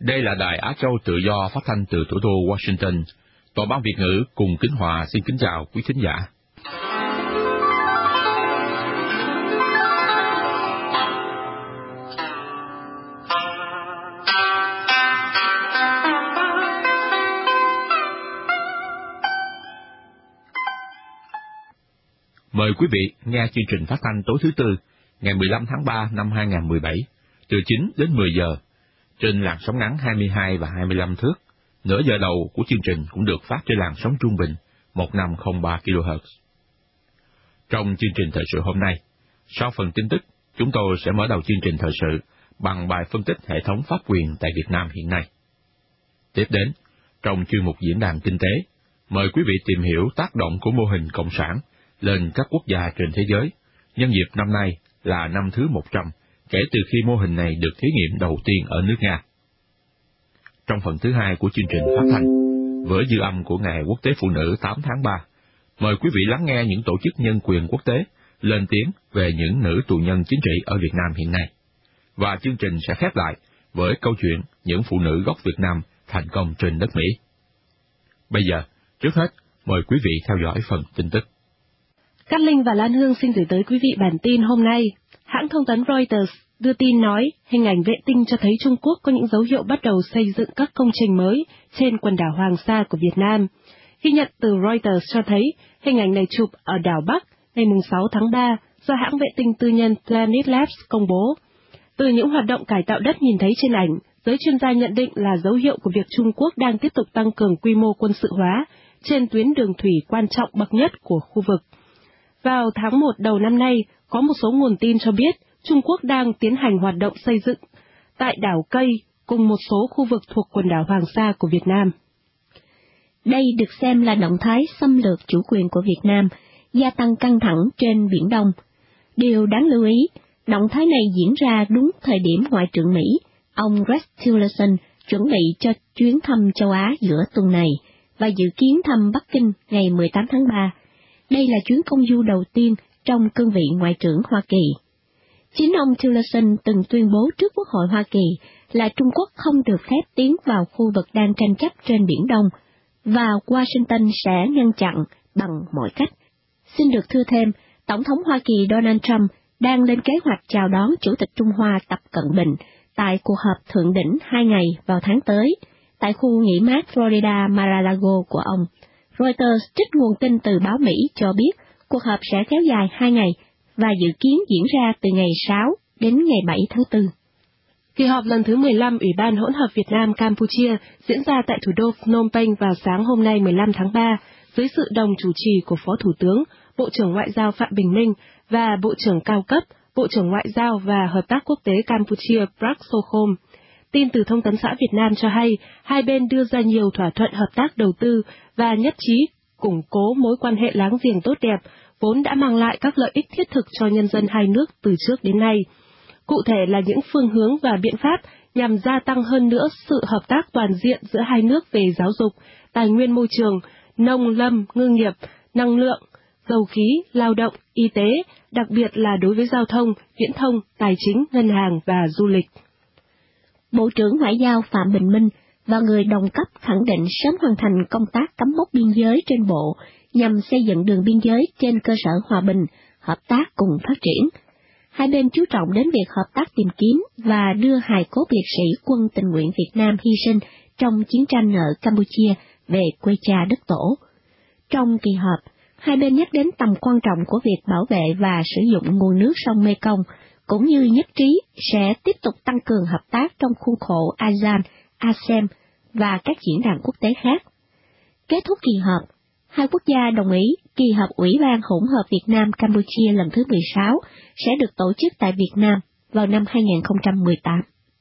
Đây là Đài Á Châu Tự Do phát thanh từ thủ đô Washington. Tòa báo Việt ngữ cùng Kính Hòa xin kính chào quý thính giả. Mời quý vị nghe chương trình phát thanh tối thứ Tư, ngày 15 tháng 3 năm 2017, từ 9 đến 10 giờ, trên làn sóng ngắn 22 và 25 thước. Nửa giờ đầu của chương trình cũng được phát trên làn sóng trung bình 1503 kHz. Trong chương trình thời sự hôm nay, sau phần tin tức, chúng tôi sẽ mở đầu chương trình thời sự bằng bài phân tích hệ thống pháp quyền tại Việt Nam hiện nay. Tiếp đến, trong chuyên mục diễn đàn kinh tế, mời quý vị tìm hiểu tác động của mô hình cộng sản lên các quốc gia trên thế giới, nhân dịp năm nay là năm thứ 100 kể từ khi mô hình này được thí nghiệm đầu tiên ở nước Nga. Trong phần thứ hai của chương trình phát thanh, với dư âm của Ngày Quốc tế Phụ nữ 8 tháng 3, mời quý vị lắng nghe những tổ chức nhân quyền quốc tế lên tiếng về những nữ tù nhân chính trị ở Việt Nam hiện nay. Và chương trình sẽ khép lại với câu chuyện những phụ nữ gốc Việt Nam thành công trên đất Mỹ. Bây giờ, trước hết, mời quý vị theo dõi phần tin tức. Cát Linh và Lan Hương xin gửi tới quý vị bản tin hôm nay. Hãng thông tấn Reuters đưa tin nói hình ảnh vệ tinh cho thấy Trung Quốc có những dấu hiệu bắt đầu xây dựng các công trình mới trên quần đảo Hoàng Sa của Việt Nam. Ghi nhận từ Reuters cho thấy hình ảnh này chụp ở đảo Bắc ngày 6 tháng 3 do hãng vệ tinh tư nhân Planet Labs công bố. Từ những hoạt động cải tạo đất nhìn thấy trên ảnh, giới chuyên gia nhận định là dấu hiệu của việc Trung Quốc đang tiếp tục tăng cường quy mô quân sự hóa trên tuyến đường thủy quan trọng bậc nhất của khu vực. Vào tháng 1 đầu năm nay, có một số nguồn tin cho biết Trung Quốc đang tiến hành hoạt động xây dựng tại đảo Cây cùng một số khu vực thuộc quần đảo Hoàng Sa của Việt Nam. Đây được xem là động thái xâm lược chủ quyền của Việt Nam, gia tăng căng thẳng trên Biển Đông. Điều đáng lưu ý, động thái này diễn ra đúng thời điểm Ngoại trưởng Mỹ, ông Rex Tillerson, chuẩn bị cho chuyến thăm châu Á giữa tuần này và dự kiến thăm Bắc Kinh ngày 18 tháng 3. Đây là chuyến công du đầu tiên trong cương vị Ngoại trưởng Hoa Kỳ. Chính ông Tillerson từng tuyên bố trước Quốc hội Hoa Kỳ là Trung Quốc không được phép tiến vào khu vực đang tranh chấp trên Biển Đông, và Washington sẽ ngăn chặn bằng mọi cách. Xin được thưa thêm, Tổng thống Hoa Kỳ Donald Trump đang lên kế hoạch chào đón Chủ tịch Trung Hoa Tập Cận Bình tại cuộc họp thượng đỉnh 2 ngày vào tháng tới, tại khu nghỉ mát Florida Mar-a-Lago của ông. Reuters trích nguồn tin từ báo Mỹ cho biết cuộc họp sẽ kéo dài 2 ngày và dự kiến diễn ra từ ngày 6 đến ngày 7 tháng 4. Kỳ họp lần thứ 15 Ủy ban hỗn hợp Việt Nam-Campuchia diễn ra tại thủ đô Phnom Penh vào sáng hôm nay 15 tháng 3, dưới sự đồng chủ trì của Phó Thủ tướng, Bộ trưởng Ngoại giao Phạm Bình Minh và Bộ trưởng cao cấp, Bộ trưởng Ngoại giao và Hợp tác Quốc tế Campuchia Prak Sokhom. Tin từ Thông tấn xã Việt Nam cho hay, hai bên đưa ra nhiều thỏa thuận hợp tác đầu tư và nhất trí củng cố mối quan hệ láng giềng tốt đẹp, vốn đã mang lại các lợi ích thiết thực cho nhân dân hai nước từ trước đến nay. Cụ thể là những phương hướng và biện pháp nhằm gia tăng hơn nữa sự hợp tác toàn diện giữa hai nước về giáo dục, tài nguyên môi trường, nông lâm, ngư nghiệp, năng lượng, dầu khí, lao động, y tế, đặc biệt là đối với giao thông, viễn thông, tài chính, ngân hàng và du lịch. Bộ trưởng Ngoại giao Phạm Bình Minh và người đồng cấp khẳng định sớm hoàn thành công tác cắm mốc biên giới trên bộ nhằm xây dựng đường biên giới trên cơ sở hòa bình, hợp tác cùng phát triển. Hai bên chú trọng đến việc hợp tác tìm kiếm và đưa hài cốt liệt sĩ quân tình nguyện Việt Nam hy sinh trong chiến tranh ở Campuchia về quê cha đất tổ. Trong kỳ họp, hai bên nhắc đến tầm quan trọng của việc bảo vệ và sử dụng nguồn nước sông Mekong, cũng như nhất trí sẽ tiếp tục tăng cường hợp tác trong khuôn khổ ASEAN, ASEM và các diễn đàn quốc tế khác. Kết thúc kỳ họp, hai quốc gia đồng ý kỳ họp Ủy ban hỗn hợp Việt Nam-Campuchia lần thứ 16 sẽ được tổ chức tại Việt Nam vào năm 2018.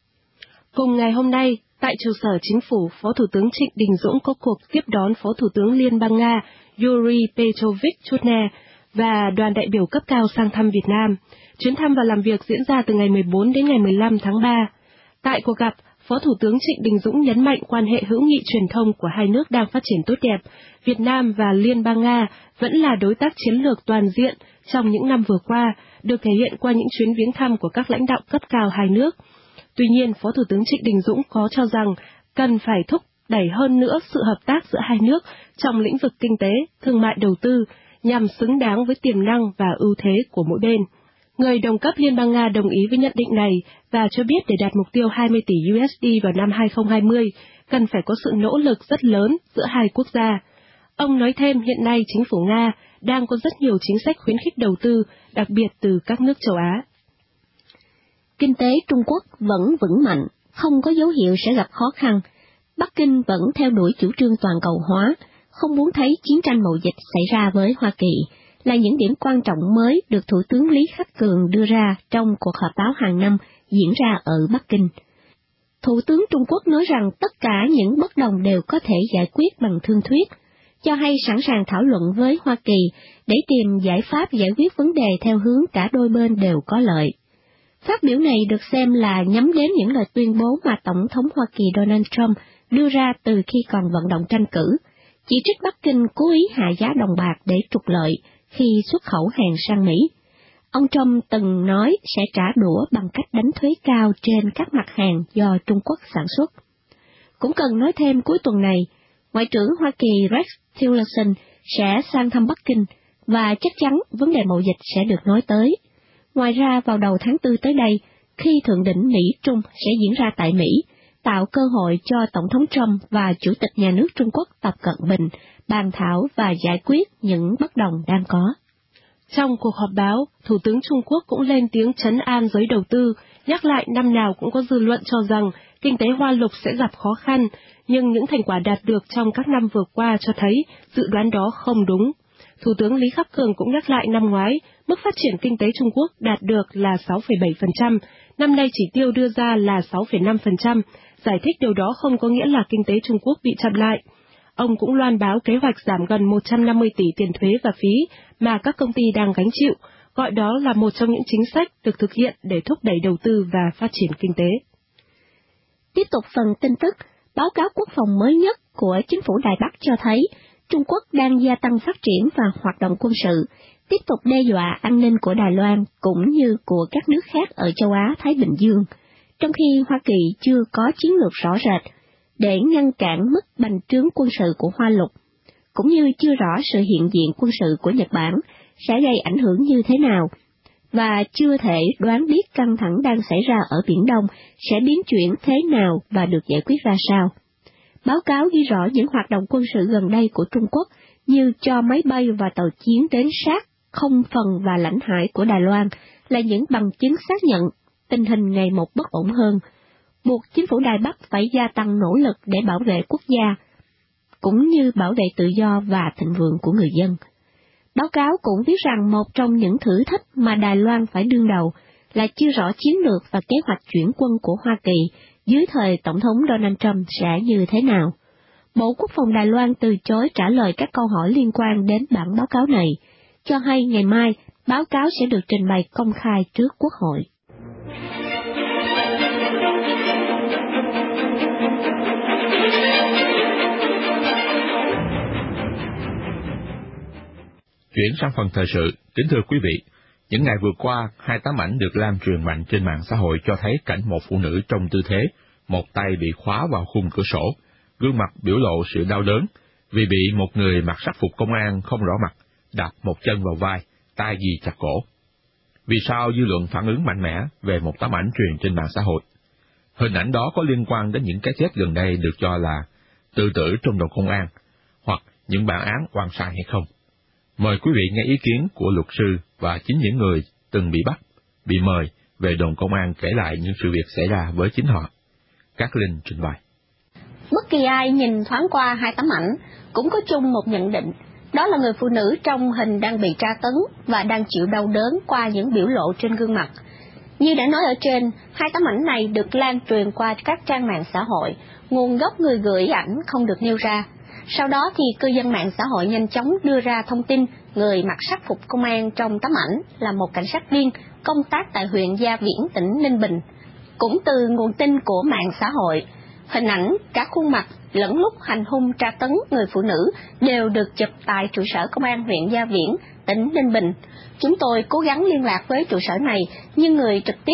Cùng ngày hôm nay, tại trụ sở chính phủ, Phó Thủ tướng Trịnh Đình Dũng có cuộc tiếp đón Phó Thủ tướng Liên bang Nga Yuri Petrovich Chutnev và đoàn đại biểu cấp cao sang thăm Việt Nam. Chuyến thăm và làm việc diễn ra từ ngày 14 đến ngày 15 tháng 3. Tại cuộc gặp, Phó Thủ tướng Trịnh Đình Dũng nhấn mạnh quan hệ hữu nghị truyền thông của hai nước đang phát triển tốt đẹp. Việt Nam và Liên bang Nga vẫn là đối tác chiến lược toàn diện trong những năm vừa qua, được thể hiện qua những chuyến viếng thăm của các lãnh đạo cấp cao hai nước. Tuy nhiên, Phó Thủ tướng Trịnh Đình Dũng có cho rằng cần phải thúc đẩy hơn nữa sự hợp tác giữa hai nước trong lĩnh vực kinh tế, thương mại đầu tư, nhằm xứng đáng với tiềm năng và ưu thế của mỗi bên. Người đồng cấp Liên bang Nga đồng ý với nhận định này và cho biết để đạt mục tiêu 20 tỷ USD vào năm 2020, cần phải có sự nỗ lực rất lớn giữa hai quốc gia. Ông nói thêm hiện nay chính phủ Nga đang có rất nhiều chính sách khuyến khích đầu tư, đặc biệt từ các nước châu Á. Kinh tế Trung Quốc vẫn vững mạnh, không có dấu hiệu sẽ gặp khó khăn. Bắc Kinh vẫn theo đuổi chủ trương toàn cầu hóa, không muốn thấy chiến tranh mậu dịch xảy ra với Hoa Kỳ, là những điểm quan trọng mới được Thủ tướng Lý Khắc Cường đưa ra trong cuộc họp báo hàng năm diễn ra ở Bắc Kinh. Thủ tướng Trung Quốc nói rằng tất cả những bất đồng đều có thể giải quyết bằng thương thuyết, cho hay sẵn sàng thảo luận với Hoa Kỳ để tìm giải pháp giải quyết vấn đề theo hướng cả đôi bên đều có lợi. Phát biểu này được xem là nhắm đến những lời tuyên bố mà Tổng thống Hoa Kỳ Donald Trump đưa ra từ khi còn vận động tranh cử, chỉ trích Bắc Kinh cố ý hạ giá đồng bạc để trục lợi khi xuất khẩu hàng sang Mỹ. Ông Trump từng nói sẽ trả đũa bằng cách đánh thuế cao trên các mặt hàng do Trung Quốc sản xuất. Cũng cần nói thêm cuối tuần này, Ngoại trưởng Hoa Kỳ Rex Tillerson sẽ sang thăm Bắc Kinh và chắc chắn vấn đề mậu dịch sẽ được nói tới. Ngoài ra, vào đầu tháng 4 tới đây, khi thượng đỉnh Mỹ-Trung sẽ diễn ra tại Mỹ, tạo cơ hội cho Tổng thống Trump và Chủ tịch Nhà nước Trung Quốc Tập Cận Bình bàn thảo và giải quyết những bất đồng đang có. Trong cuộc họp báo, Thủ tướng Trung Quốc cũng lên tiếng trấn an giới đầu tư, nhắc lại năm nào cũng có dư luận cho rằng kinh tế Hoa Lục sẽ gặp khó khăn, nhưng những thành quả đạt được trong các năm vừa qua cho thấy dự đoán đó không đúng. Thủ tướng Lý Khắc Cường cũng nhắc lại năm ngoái, mức phát triển kinh tế Trung Quốc đạt được là 6,7%, năm nay chỉ tiêu đưa ra là 6,5%, giải thích điều đó không có nghĩa là kinh tế Trung Quốc bị chậm lại. Ông cũng loan báo kế hoạch giảm gần 150 tỷ tiền thuế và phí mà các công ty đang gánh chịu, gọi đó là một trong những chính sách được thực hiện để thúc đẩy đầu tư và phát triển kinh tế. Tiếp tục phần tin tức, báo cáo quốc phòng mới nhất của chính phủ Đài Bắc cho thấy Trung Quốc đang gia tăng phát triển và hoạt động quân sự, tiếp tục đe dọa an ninh của Đài Loan cũng như của các nước khác ở châu Á-Thái Bình Dương, trong khi Hoa Kỳ chưa có chiến lược rõ rệt để ngăn cản mức bành trướng quân sự của Hoa Lục, cũng như chưa rõ sự hiện diện quân sự của Nhật Bản sẽ gây ảnh hưởng như thế nào, và chưa thể đoán biết căng thẳng đang xảy ra ở Biển Đông sẽ biến chuyển thế nào và được giải quyết ra sao. Báo cáo ghi rõ những hoạt động quân sự gần đây của Trung Quốc như cho máy bay và tàu chiến đến sát không phận và lãnh hải của Đài Loan là những bằng chứng xác nhận tình hình ngày một bất ổn hơn, buộc chính phủ Đài Bắc phải gia tăng nỗ lực để bảo vệ quốc gia, cũng như bảo vệ tự do và thịnh vượng của người dân. Báo cáo cũng viết rằng một trong những thử thách mà Đài Loan phải đương đầu là chưa rõ chiến lược và kế hoạch chuyển quân của Hoa Kỳ dưới thời Tổng thống Donald Trump sẽ như thế nào. Bộ Quốc phòng Đài Loan từ chối trả lời các câu hỏi liên quan đến bản báo cáo này, cho hay ngày mai báo cáo sẽ được trình bày công khai trước Quốc hội. Chuyển sang phần thời sự, kính thưa quý vị, những ngày vừa qua, hai tấm ảnh được lan truyền mạnh trên mạng xã hội cho thấy cảnh một phụ nữ trong tư thế, một tay bị khóa vào khung cửa sổ, gương mặt biểu lộ sự đau đớn vì bị một người mặc sắc phục công an không rõ mặt, đạp một chân vào vai, tay ghi chặt cổ. Vì sao dư luận phản ứng mạnh mẽ về một tấm ảnh truyền trên mạng xã hội? Hình ảnh đó có liên quan đến những cái chết gần đây được cho là tự tử trong đồn công an, hoặc những bản án oan sai hay không? Mời quý vị nghe ý kiến của luật sư và chính những người từng bị bắt, bị mời về đồn công an kể lại những sự việc xảy ra với chính họ. Các Linh trình bày. Bất kỳ ai nhìn thoáng qua hai tấm ảnh cũng có chung một nhận định, đó là người phụ nữ trong hình đang bị tra tấn và đang chịu đau đớn qua những biểu lộ trên gương mặt. Như đã nói ở trên, hai tấm ảnh này được lan truyền qua các trang mạng xã hội, nguồn gốc người gửi ảnh không được nêu ra. Sau đó thì cư dân mạng xã hội nhanh chóng đưa ra thông tin người mặc sắc phục công an trong tấm ảnh là một cảnh sát viên công tác tại huyện Gia Viễn, tỉnh Ninh Bình. Cũng từ nguồn tin của mạng xã hội, hình ảnh, cả khuôn mặt lẫn lúc hành hung tra tấn người phụ nữ đều được chụp tại trụ sở công an huyện Gia Viễn, tỉnh Ninh Bình. Chúng tôi cố gắng liên lạc với trụ sở này, nhưng người trực tiếp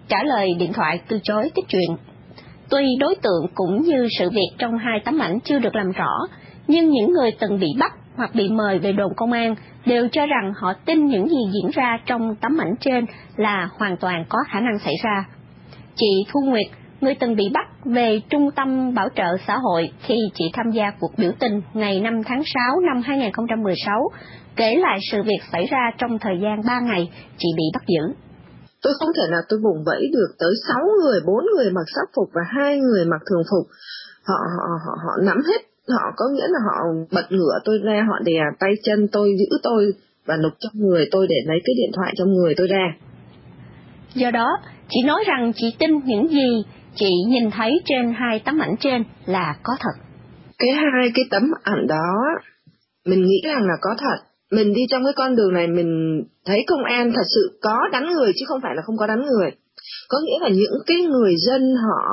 trả lời điện thoại từ chối tiếp chuyện. Tuy đối tượng cũng như sự việc trong 2 tấm ảnh chưa được làm rõ, nhưng những người từng bị bắt hoặc bị mời về đồn công an đều cho rằng họ tin những gì diễn ra trong tấm ảnh trên là hoàn toàn có khả năng xảy ra. Chị Thu Nguyệt, người từng bị bắt về Trung tâm Bảo trợ xã hội khi chị tham gia cuộc biểu tình ngày 5 tháng 6 năm 2016, kể lại sự việc xảy ra trong thời gian 3 ngày chị bị bắt giữ. Tôi không thể nào tôi vùng vẫy được tới 6 người, 4 người mặc sắc phục và 2 người mặc thường phục. Họ nắm hết, họ có nghĩa là họ bật ngửa tôi ra, họ đè tay chân tôi, giữ tôi và nục trong người tôi để lấy cái điện thoại trong người tôi ra. Do đó, chị nói rằng chị tin những gì chị nhìn thấy trên 2 tấm ảnh trên là có thật. Cái 2 cái tấm ảnh đó, mình nghĩ rằng là có thật. Mình đi trong cái con đường này mình thấy công an thật sự có đánh người chứ không phải là không có đánh người. Có nghĩa là những cái người dân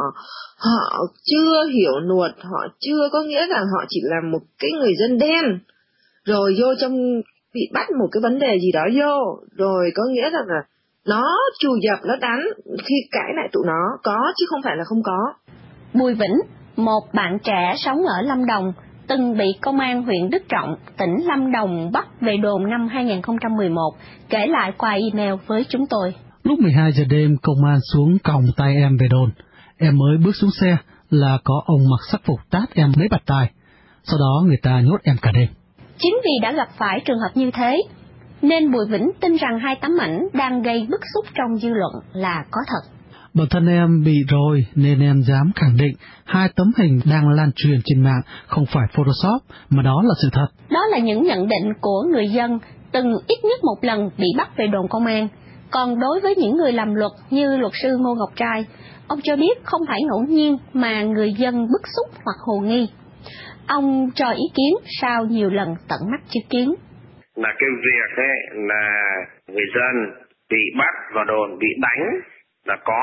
họ chưa hiểu luật, họ chưa có nghĩa rằng họ chỉ là một cái người dân đen, rồi vô trong bị bắt một cái vấn đề gì đó vô, rồi có nghĩa rằng là nó trù dập, nó đánh, khi cãi lại tụi nó có chứ không phải là không có. Bùi Vĩnh, một bạn trẻ sống ở Lâm Đồng, từng bị công an huyện Đức Trọng, tỉnh Lâm Đồng bắt về đồn năm 2011, kể lại qua email với chúng tôi. Lúc 12 giờ đêm, công an xuống còng tay em về đồn. Em mới bước xuống xe là có ông mặc sắc phục tát em mấy bạt tai. Sau đó người ta nhốt em cả đêm. Chính vì đã gặp phải trường hợp như thế, nên Bùi Vĩnh tin rằng 2 tấm ảnh đang gây bức xúc trong dư luận là có thật. Bản thân em bị rồi nên em dám khẳng định 2 tấm hình đang lan truyền trên mạng không phải Photoshop mà đó là sự thật. Đó là những nhận định của người dân từng ít nhất một lần bị bắt về đồn công an. Còn đối với những người làm luật như luật sư Ngô Ngọc Trai, ông cho biết không phải ngẫu nhiên mà người dân bức xúc hoặc hồ nghi. Ông cho ý kiến sau nhiều lần tận mắt chứng kiến. Là cái việc ấy là người dân bị bắt vào đồn, bị đánh là có,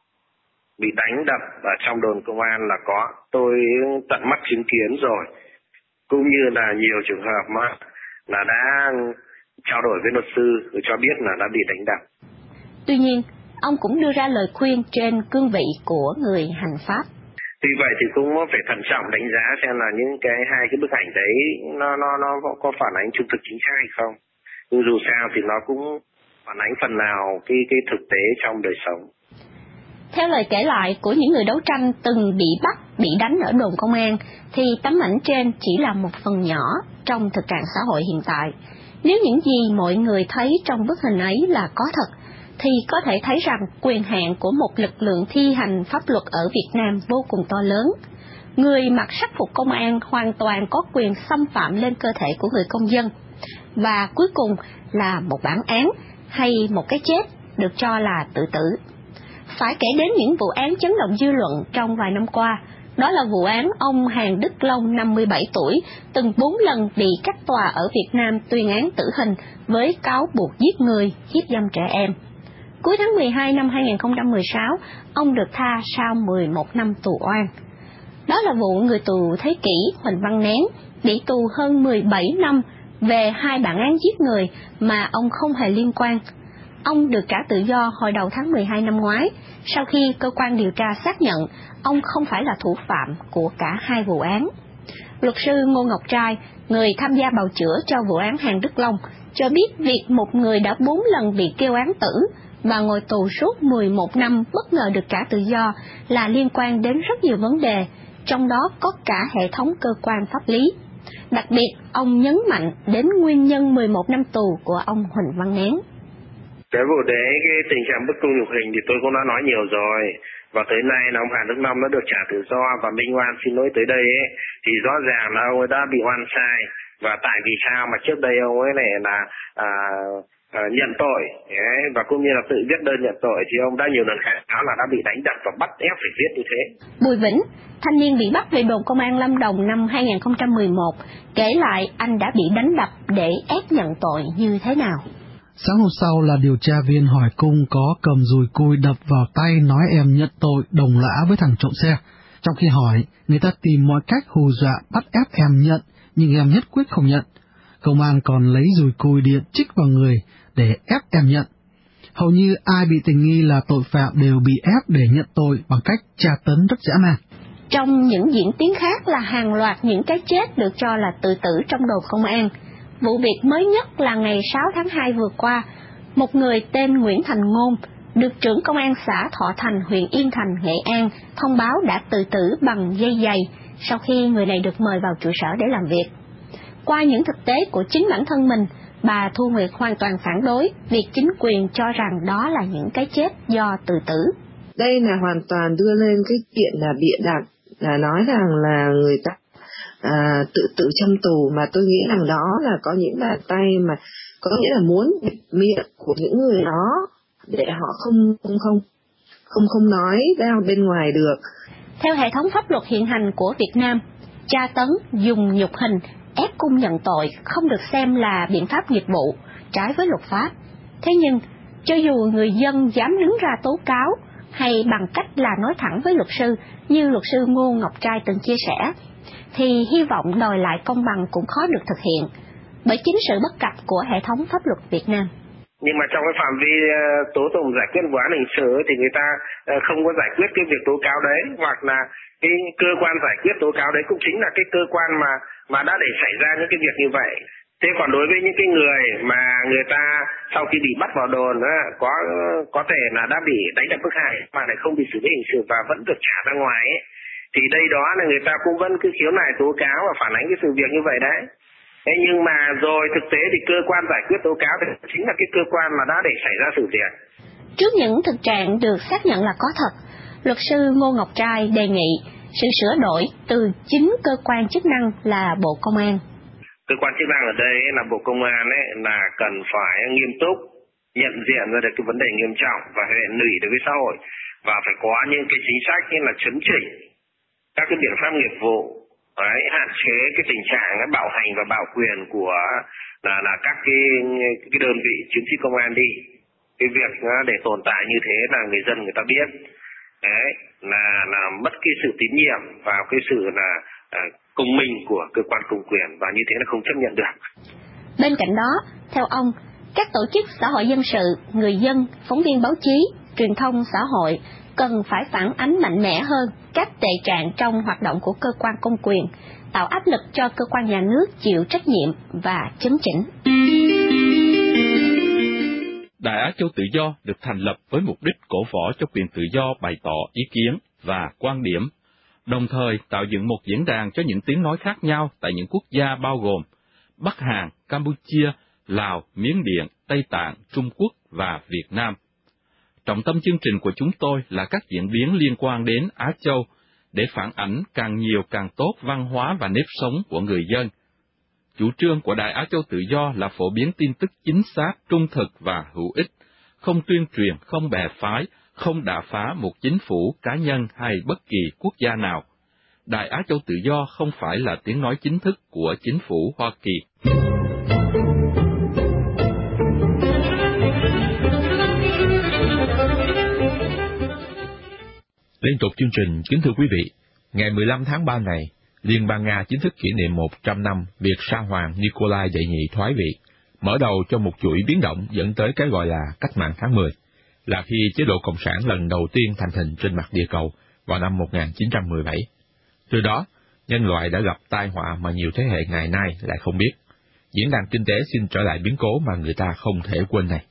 bị đánh đập ở trong đồn công an là có. Tôi tận mắt chứng kiến rồi, cũng như là nhiều trường hợp mà là đã trao đổi với luật sư rồi cho biết là đã bị đánh đập. Tuy nhiên, ông cũng đưa ra lời khuyên trên cương vị của người hành pháp. Tuy vậy thì cũng phải thận trọng đánh giá xem là những cái 2 cái bức ảnh đấy nó có phản ánh trung thực chính xác hay không. Nhưng dù sao thì nó cũng phản ánh phần nào cái thực tế trong đời sống. Theo lời kể lại của những người đấu tranh từng bị bắt, bị đánh ở đồn công an, thì tấm ảnh trên chỉ là một phần nhỏ trong thực trạng xã hội hiện tại. Nếu những gì mọi người thấy trong bức hình ấy là có thật, thì có thể thấy rằng quyền hạn của một lực lượng thi hành pháp luật ở Việt Nam vô cùng to lớn. Người mặc sắc phục công an hoàn toàn có quyền xâm phạm lên cơ thể của người công dân. Và cuối cùng là một bản án hay một cái chết được cho là tự tử. Phải kể đến những vụ án chấn động dư luận trong vài năm qua, đó là vụ án ông Hàn Đức Long 57 tuổi, từng 4 lần bị các tòa ở Việt Nam tuyên án tử hình với cáo buộc giết người, hiếp dâm trẻ em. Cuối tháng 12 năm 2016, ông được tha sau 11 năm tù oan. Đó là vụ người tù thế kỷ Huỳnh Văn Nén bị tù hơn 17 năm về 2 bản án giết người mà ông không hề liên quan. Ông được trả tự do hồi đầu tháng 12 năm ngoái, sau khi cơ quan điều tra xác nhận ông không phải là thủ phạm của cả 2 vụ án. Luật sư Ngô Ngọc Trai, người tham gia bào chữa cho vụ án Hàn Đức Long, cho biết việc một người đã 4 lần bị kêu án tử và ngồi tù suốt 11 năm bất ngờ được trả tự do là liên quan đến rất nhiều vấn đề, trong đó có cả hệ thống cơ quan pháp lý. Đặc biệt, ông nhấn mạnh đến nguyên nhân 11 năm tù của ông Huỳnh Văn Nén. Cái vụ đấy, cái tình trạng bức cung nhục hình thì tôi cũng đã nói nhiều rồi. Và tới nay là ông Hàn Đức Long đã được trả tự do và minh oan xin lỗi tới đây ấy, thì rõ ràng là ông ấy đã bị oan sai. Và tại vì sao mà trước đây ông ấy này là nhận tội ấy, và cũng như là tự viết đơn nhận tội thì ông đã nhiều lần khai báo là đã bị đánh đập và bắt ép phải viết như thế. Bùi Vĩnh, thanh niên bị bắt về đồn công an Lâm Đồng năm 2011, kể lại anh đã bị đánh đập để ép nhận tội như thế nào. Sáng hôm sau là điều tra viên hỏi cung có cầm dùi cui đập vào tay nói em nhận tội đồng lã với thằng trộm xe. Trong khi hỏi, người ta tìm mọi cách hù dọa bắt ép em nhận, nhưng em nhất quyết không nhận. Công an còn lấy dùi cui điện chích vào người để ép em nhận. Hầu như ai bị tình nghi là tội phạm đều bị ép để nhận tội bằng cách tra tấn rất dã man. Trong những diễn tiến khác là hàng loạt những cái chết được cho là tự tử trong đồn công an. Vụ việc mới nhất là ngày 6 tháng 2 vừa qua, một người tên Nguyễn Thành Ngôn, được trưởng công an xã Thọ Thành, huyện Yên Thành, Nghệ An, thông báo đã tự tử bằng dây giày sau khi người này được mời vào trụ sở để làm việc. Qua những thực tế của chính bản thân mình, bà Thu Nguyệt hoàn toàn phản đối việc chính quyền cho rằng đó là những cái chết do tự tử. Đây là hoàn toàn đưa lên cái chuyện là bịa đặt, là nói rằng là người ta tự tử trong tù, mà tôi nghĩ rằng đó là có những bàn tay mà có nghĩa là muốn bịt miệng của những người đó để họ không nói ra bên ngoài được. Theo hệ thống pháp luật hiện hành của Việt Nam, tra tấn, dùng nhục hình, ép cung nhận tội không được xem là biện pháp nghiệp vụ, trái với luật pháp. Thế nhưng, cho dù người dân dám đứng ra tố cáo, hay bằng cách là nói thẳng với luật sư, như luật sư Ngô Ngọc Trai từng chia sẻ, thì hy vọng đòi lại công bằng cũng khó được thực hiện, bởi chính sự bất cập của hệ thống pháp luật Việt Nam. Nhưng mà trong cái phạm vi tố tụng giải quyết vụ án hình sự thì người ta không có giải quyết cái việc tố cáo đấy, hoặc là cái cơ quan giải quyết tố cáo đấy cũng chính là cái cơ quan mà đã để xảy ra những cái việc như vậy. Thế còn đối với những cái người mà người ta sau khi bị bắt vào đồn có thể là đã bị đánh đập bức hại mà lại không bị xử lý hình sự và vẫn được trả ra ngoài ấy, thì đây đó là người ta cũng vẫn cứ khiếu nại tố cáo và phản ánh cái sự việc như vậy đấy. Thế nhưng mà rồi thực tế thì cơ quan giải quyết tố cáo thì chính là cái cơ quan mà đã để xảy ra sự việc. Trước những thực trạng được xác nhận là có thật, luật sư Ngô Ngọc Trai đề nghị sự sửa đổi từ chính cơ quan chức năng là Bộ Công an. Cơ quan chức năng ở đây là Bộ Công an ấy là cần phải nghiêm túc nhận diện ra được cái vấn đề nghiêm trọng và hệ lụy đối với xã hội, và phải có những cái chính sách như là chấn chỉnh các cái biện pháp nghiệp vụ, đấy, hạn chế cái tình trạng bạo hành và bạo quyền của là các cái đơn vị chiến sĩ công an đi. Cái việc để tồn tại như thế là người dân người ta biết, đấy, là mất cái sự tín nhiệm vào cái sự là công minh của cơ quan công quyền, và như thế là không chấp nhận được. Bên cạnh đó, theo ông, các tổ chức xã hội dân sự, người dân, phóng viên báo chí, truyền thông xã hội cần phải phản ánh mạnh mẽ hơn các tệ trạng trong hoạt động của cơ quan công quyền, tạo áp lực cho cơ quan nhà nước chịu trách nhiệm và chấn chỉnh. Đài Á Châu Tự Do được thành lập với mục đích cổ võ cho quyền tự do bày tỏ ý kiến và quan điểm, đồng thời tạo dựng một diễn đàn cho những tiếng nói khác nhau tại những quốc gia bao gồm Bắc Hàn, Campuchia, Lào, Miến Điện, Tây Tạng, Trung Quốc và Việt Nam. Trọng tâm chương trình của chúng tôi là các diễn biến liên quan đến Á Châu, để phản ảnh càng nhiều càng tốt văn hóa và nếp sống của người dân. Chủ trương của Đài Á Châu Tự Do là phổ biến tin tức chính xác, trung thực và hữu ích, không tuyên truyền, không bè phái, không đả phá một chính phủ, cá nhân hay bất kỳ quốc gia nào. Đài Á Châu Tự Do không phải là tiếng nói chính thức của chính phủ Hoa Kỳ. Liên tục chương trình, kính thưa quý vị, ngày 15 tháng 3 này, Liên bang Nga chính thức kỷ niệm 100 năm việc Sa hoàng Nikolai đệ nhị thoái vị, mở đầu cho một chuỗi biến động dẫn tới cái gọi là cách mạng tháng 10, là khi chế độ Cộng sản lần đầu tiên thành hình trên mặt địa cầu vào năm 1917. Từ đó, nhân loại đã gặp tai họa mà nhiều thế hệ ngày nay lại không biết. Diễn đàn kinh tế xin trở lại biến cố mà người ta không thể quên này.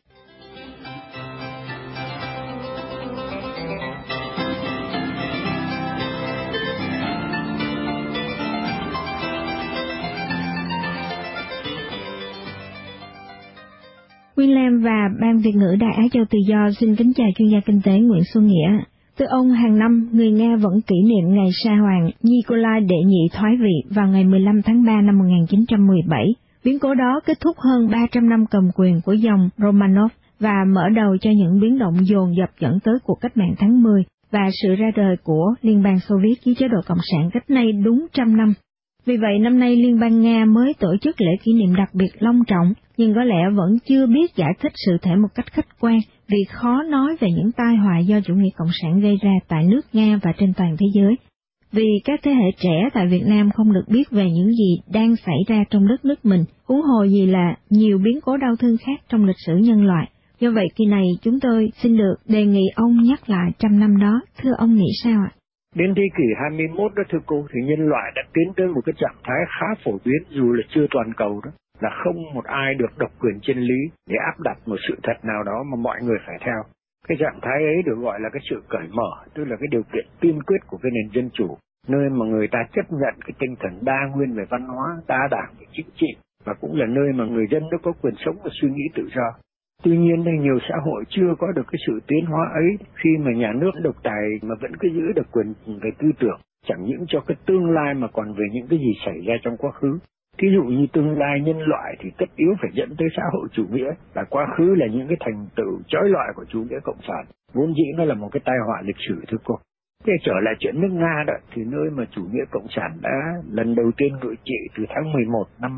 Nguyên Lam và Ban Việt ngữ Đài Á Châu Tự Do xin kính chào chuyên gia kinh tế Nguyễn Xuân Nghĩa. Thưa ông, hàng năm, người Nga vẫn kỷ niệm ngày Sa hoàng Nikolai đệ nhị thoái vị vào ngày 15 tháng 3 năm 1917. Biến cố đó kết thúc hơn 300 năm cầm quyền của dòng Romanov và mở đầu cho những biến động dồn dập dẫn tới cuộc cách mạng tháng 10 và sự ra đời của Liên bang Xô Viết dưới chế độ Cộng sản cách nay đúng 100 năm. Vì vậy, năm nay Liên bang Nga mới tổ chức lễ kỷ niệm đặc biệt long trọng, nhưng có lẽ vẫn chưa biết giải thích sự thể một cách khách quan, vì khó nói về những tai họa do chủ nghĩa cộng sản gây ra tại nước Nga và trên toàn thế giới. Vì các thế hệ trẻ tại Việt Nam không được biết về những gì đang xảy ra trong đất nước mình, huống hồ gì là nhiều biến cố đau thương khác trong lịch sử nhân loại. Do vậy kỳ này chúng tôi xin được đề nghị ông nhắc lại 100 năm đó, thưa ông nghĩ sao ạ? Đến thế kỷ 21 đó thưa cô, thì nhân loại đã tiến tới một cái trạng thái khá phổ biến dù là chưa toàn cầu đó, là không một ai được độc quyền chân lý để áp đặt một sự thật nào đó mà mọi người phải theo. Cái trạng thái ấy được gọi là cái sự cởi mở, tức là cái điều kiện tiên quyết của cái nền dân chủ, nơi mà người ta chấp nhận cái tinh thần đa nguyên về văn hóa, đa đảng về chính trị, và cũng là nơi mà người dân nó có quyền sống và suy nghĩ tự do. Tuy nhiên thì nhiều xã hội chưa có được cái sự tiến hóa ấy, khi mà nhà nước độc tài mà vẫn cứ giữ được quyền về tư tưởng, chẳng những cho cái tương lai mà còn về những cái gì xảy ra trong quá khứ. Ví dụ như tương lai nhân loại thì tất yếu phải dẫn tới xã hội chủ nghĩa, và quá khứ là những cái thành tựu chói lọi của chủ nghĩa cộng sản, vốn dĩ nó là một cái tai họa lịch sử thưa cô. Thế trở lại chuyện nước Nga đó, thì nơi mà chủ nghĩa cộng sản đã lần đầu tiên ngự trị từ tháng 11 năm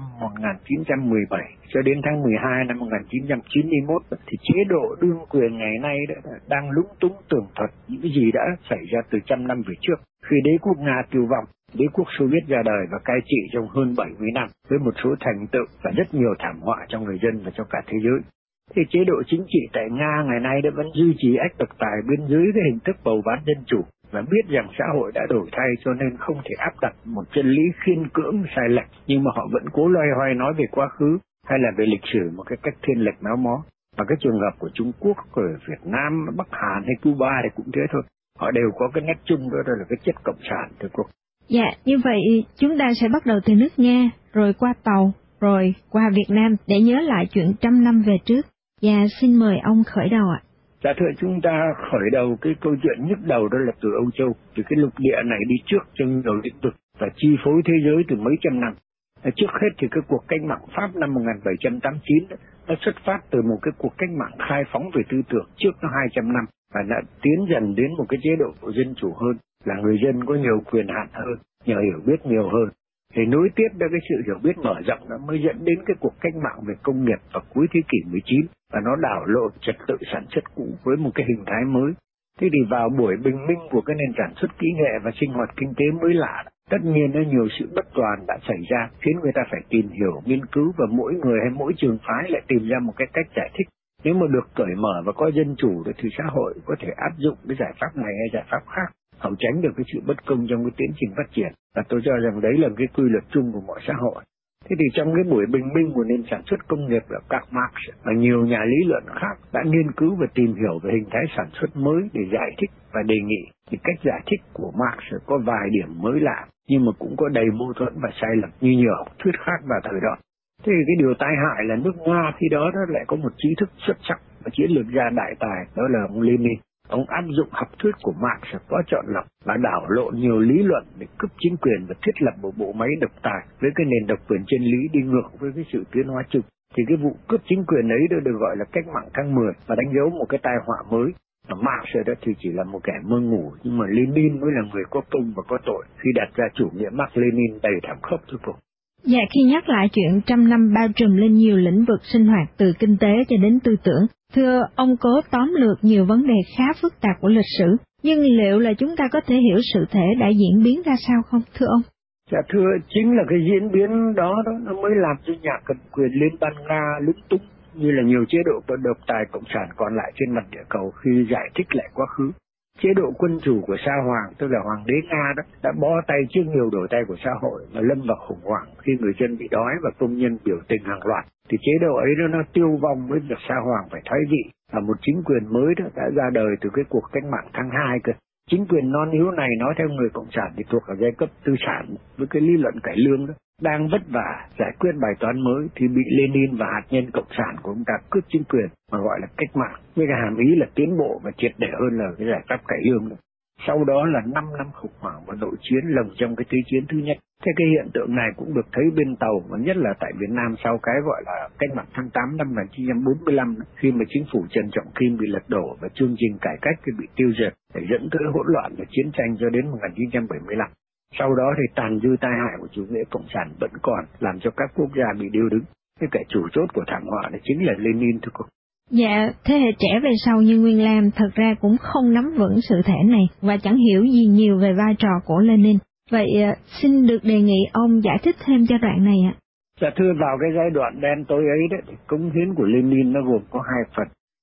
1917 cho đến tháng 12 năm 1991, thì chế độ đương quyền ngày nay đó đang lúng túng tường thuật những cái gì đã xảy ra từ 100 năm về trước, khi đế quốc Nga tiêu vong, đế quốc Xô Viết ra đời và cai trị trong hơn 70 năm với một số thành tựu và rất nhiều thảm họa cho người dân và cho cả thế giới. Thì chế độ chính trị tại Nga ngày nay đã vẫn duy trì ách độc tài bên dưới cái hình thức bầu bán dân chủ, và biết rằng xã hội đã đổi thay cho nên không thể áp đặt một chân lý khiên cưỡng sai lệch, nhưng mà họ vẫn cố loay hoay nói về quá khứ hay là về lịch sử một cái cách thiên lệch méo mó. Và cái trường hợp của Trung Quốc, của Việt Nam, Bắc Hàn hay Cuba thì cũng thế thôi. Họ đều có cái nét chung đó là cái chất cộng sản thưa cô. Dạ, như vậy chúng ta sẽ bắt đầu từ nước Nga, rồi qua Tàu, rồi qua Việt Nam để nhớ lại chuyện 100 năm về trước. Dạ, xin mời ông khởi đầu ạ. Dạ thưa, chúng ta khởi đầu cái câu chuyện nhức đầu đó là từ Âu Châu, từ cái lục địa này đi trước trong nhiều lĩnh vực và chi phối thế giới từ mấy trăm năm. Trước hết thì cái cuộc cách mạng Pháp năm 1789 nó xuất phát từ một cái cuộc cách mạng khai phóng về tư tưởng trước nó 200 năm và đã tiến dần đến một cái chế độ dân chủ hơn, là người dân có nhiều quyền hạn hơn, nhờ hiểu biết nhiều hơn. Thì nối tiếp ra cái sự hiểu biết mở rộng đó mới dẫn đến cái cuộc cách mạng về công nghiệp vào cuối thế kỷ 19, và nó đảo lộn trật tự sản xuất cũ với một cái hình thái mới. Thế thì vào buổi bình minh của cái nền sản xuất kỹ nghệ và sinh hoạt kinh tế mới lạ, tất nhiên nó nhiều sự bất toàn đã xảy ra, khiến người ta phải tìm hiểu, nghiên cứu, và mỗi người hay mỗi trường phái lại tìm ra một cái cách giải thích. Nếu mà được cởi mở và có dân chủ thì xã hội có thể áp dụng cái giải pháp này hay giải pháp khác, hòng tránh được cái sự bất công trong cái tiến trình phát triển. Và tôi cho rằng đấy là cái quy luật chung của mọi xã hội. Thế thì trong cái buổi bình minh của nền sản xuất công nghiệp là Karl Marx và nhiều nhà lý luận khác đã nghiên cứu và tìm hiểu về hình thái sản xuất mới để giải thích và đề nghị. Thì cách giải thích của Marx có vài điểm mới lạ, nhưng mà cũng có đầy mâu thuẫn và sai lầm như nhiều thuyết khác vào thời đó. Thế thì cái điều tai hại là nước Nga khi đó nó lại có một trí thức xuất sắc và chiến lược gia đại tài, đó là ông Lenin. Ông áp dụng học thuyết của Marx có chọn lọc và đảo lộn nhiều lý luận để cướp chính quyền và thiết lập một bộ máy độc tài với cái nền độc quyền chân lý đi ngược với cái sự tiến hóa chung. Thì cái vụ cướp chính quyền ấy đã được gọi là cách mạng tháng 10 và đánh dấu một cái tai họa mới. Và Marx đó thì chỉ là một kẻ mơ ngủ, nhưng mà Lenin mới là người có công và có tội khi đặt ra chủ nghĩa Marx Lenin đầy thảm khốc thưa cô. Dạ, khi nhắc lại chuyện 100 năm bao trùm lên nhiều lĩnh vực sinh hoạt từ kinh tế cho đến tư tưởng, thưa ông cố tóm lược nhiều vấn đề khá phức tạp của lịch sử, nhưng liệu là chúng ta có thể hiểu sự thể đã diễn biến ra sao không, thưa ông? Dạ thưa, chính là cái diễn biến đó nó mới làm cho nhà cầm quyền Liên bang Nga lúng túng như là nhiều chế độ độc tài cộng sản còn lại trên mặt địa cầu khi giải thích lại quá khứ. Chế độ quân chủ của Sa Hoàng, tức là Hoàng đế Nga đó, đã bó tay trước nhiều đổi tay của xã hội và lâm vào khủng hoảng khi người dân bị đói và công nhân biểu tình hàng loạt. Thì chế độ ấy nó tiêu vong với việc Sa Hoàng phải thoái vị, và một chính quyền mới đó đã ra đời từ cái cuộc cách mạng tháng 2 cơ. Chính quyền non yếu này nói theo người cộng sản thì thuộc ở giai cấp tư sản với cái lý luận cải lương đó, đang vất vả giải quyết bài toán mới thì bị Lenin và hạt nhân cộng sản của ông ta cướp chính quyền mà gọi là cách mạng, với cái hàm ý là tiến bộ và triệt để hơn là cái giải pháp cải lương đó. Sau đó là 5 năm khủng hoảng và nội chiến lồng trong cái Thế chiến thứ nhất. Thế cái hiện tượng này cũng được thấy bên Tàu, và nhất là tại Việt Nam sau cái gọi là cách mạng tháng 8 năm 1945 khi mà chính phủ Trần Trọng Kim bị lật đổ và chương trình cải cách bị tiêu diệt, để dẫn tới hỗn loạn và chiến tranh cho đến 1975. Sau đó thì tàn dư tai hại của chủ nghĩa cộng sản vẫn còn làm cho các quốc gia bị điêu đứng. Cái kẻ chủ chốt của thảm họa này chính là Lenin thưa cô. Dạ, thế hệ trẻ về sau như Nguyên Lam thật ra cũng không nắm vững sự thể này và chẳng hiểu gì nhiều về vai trò của Lenin. Vậy xin được đề nghị ông giải thích thêm cho đoạn này ạ. Dạ thưa, vào cái giai đoạn đen tối ấy đấy, thì cống hiến của Lenin nó gồm có hai phần.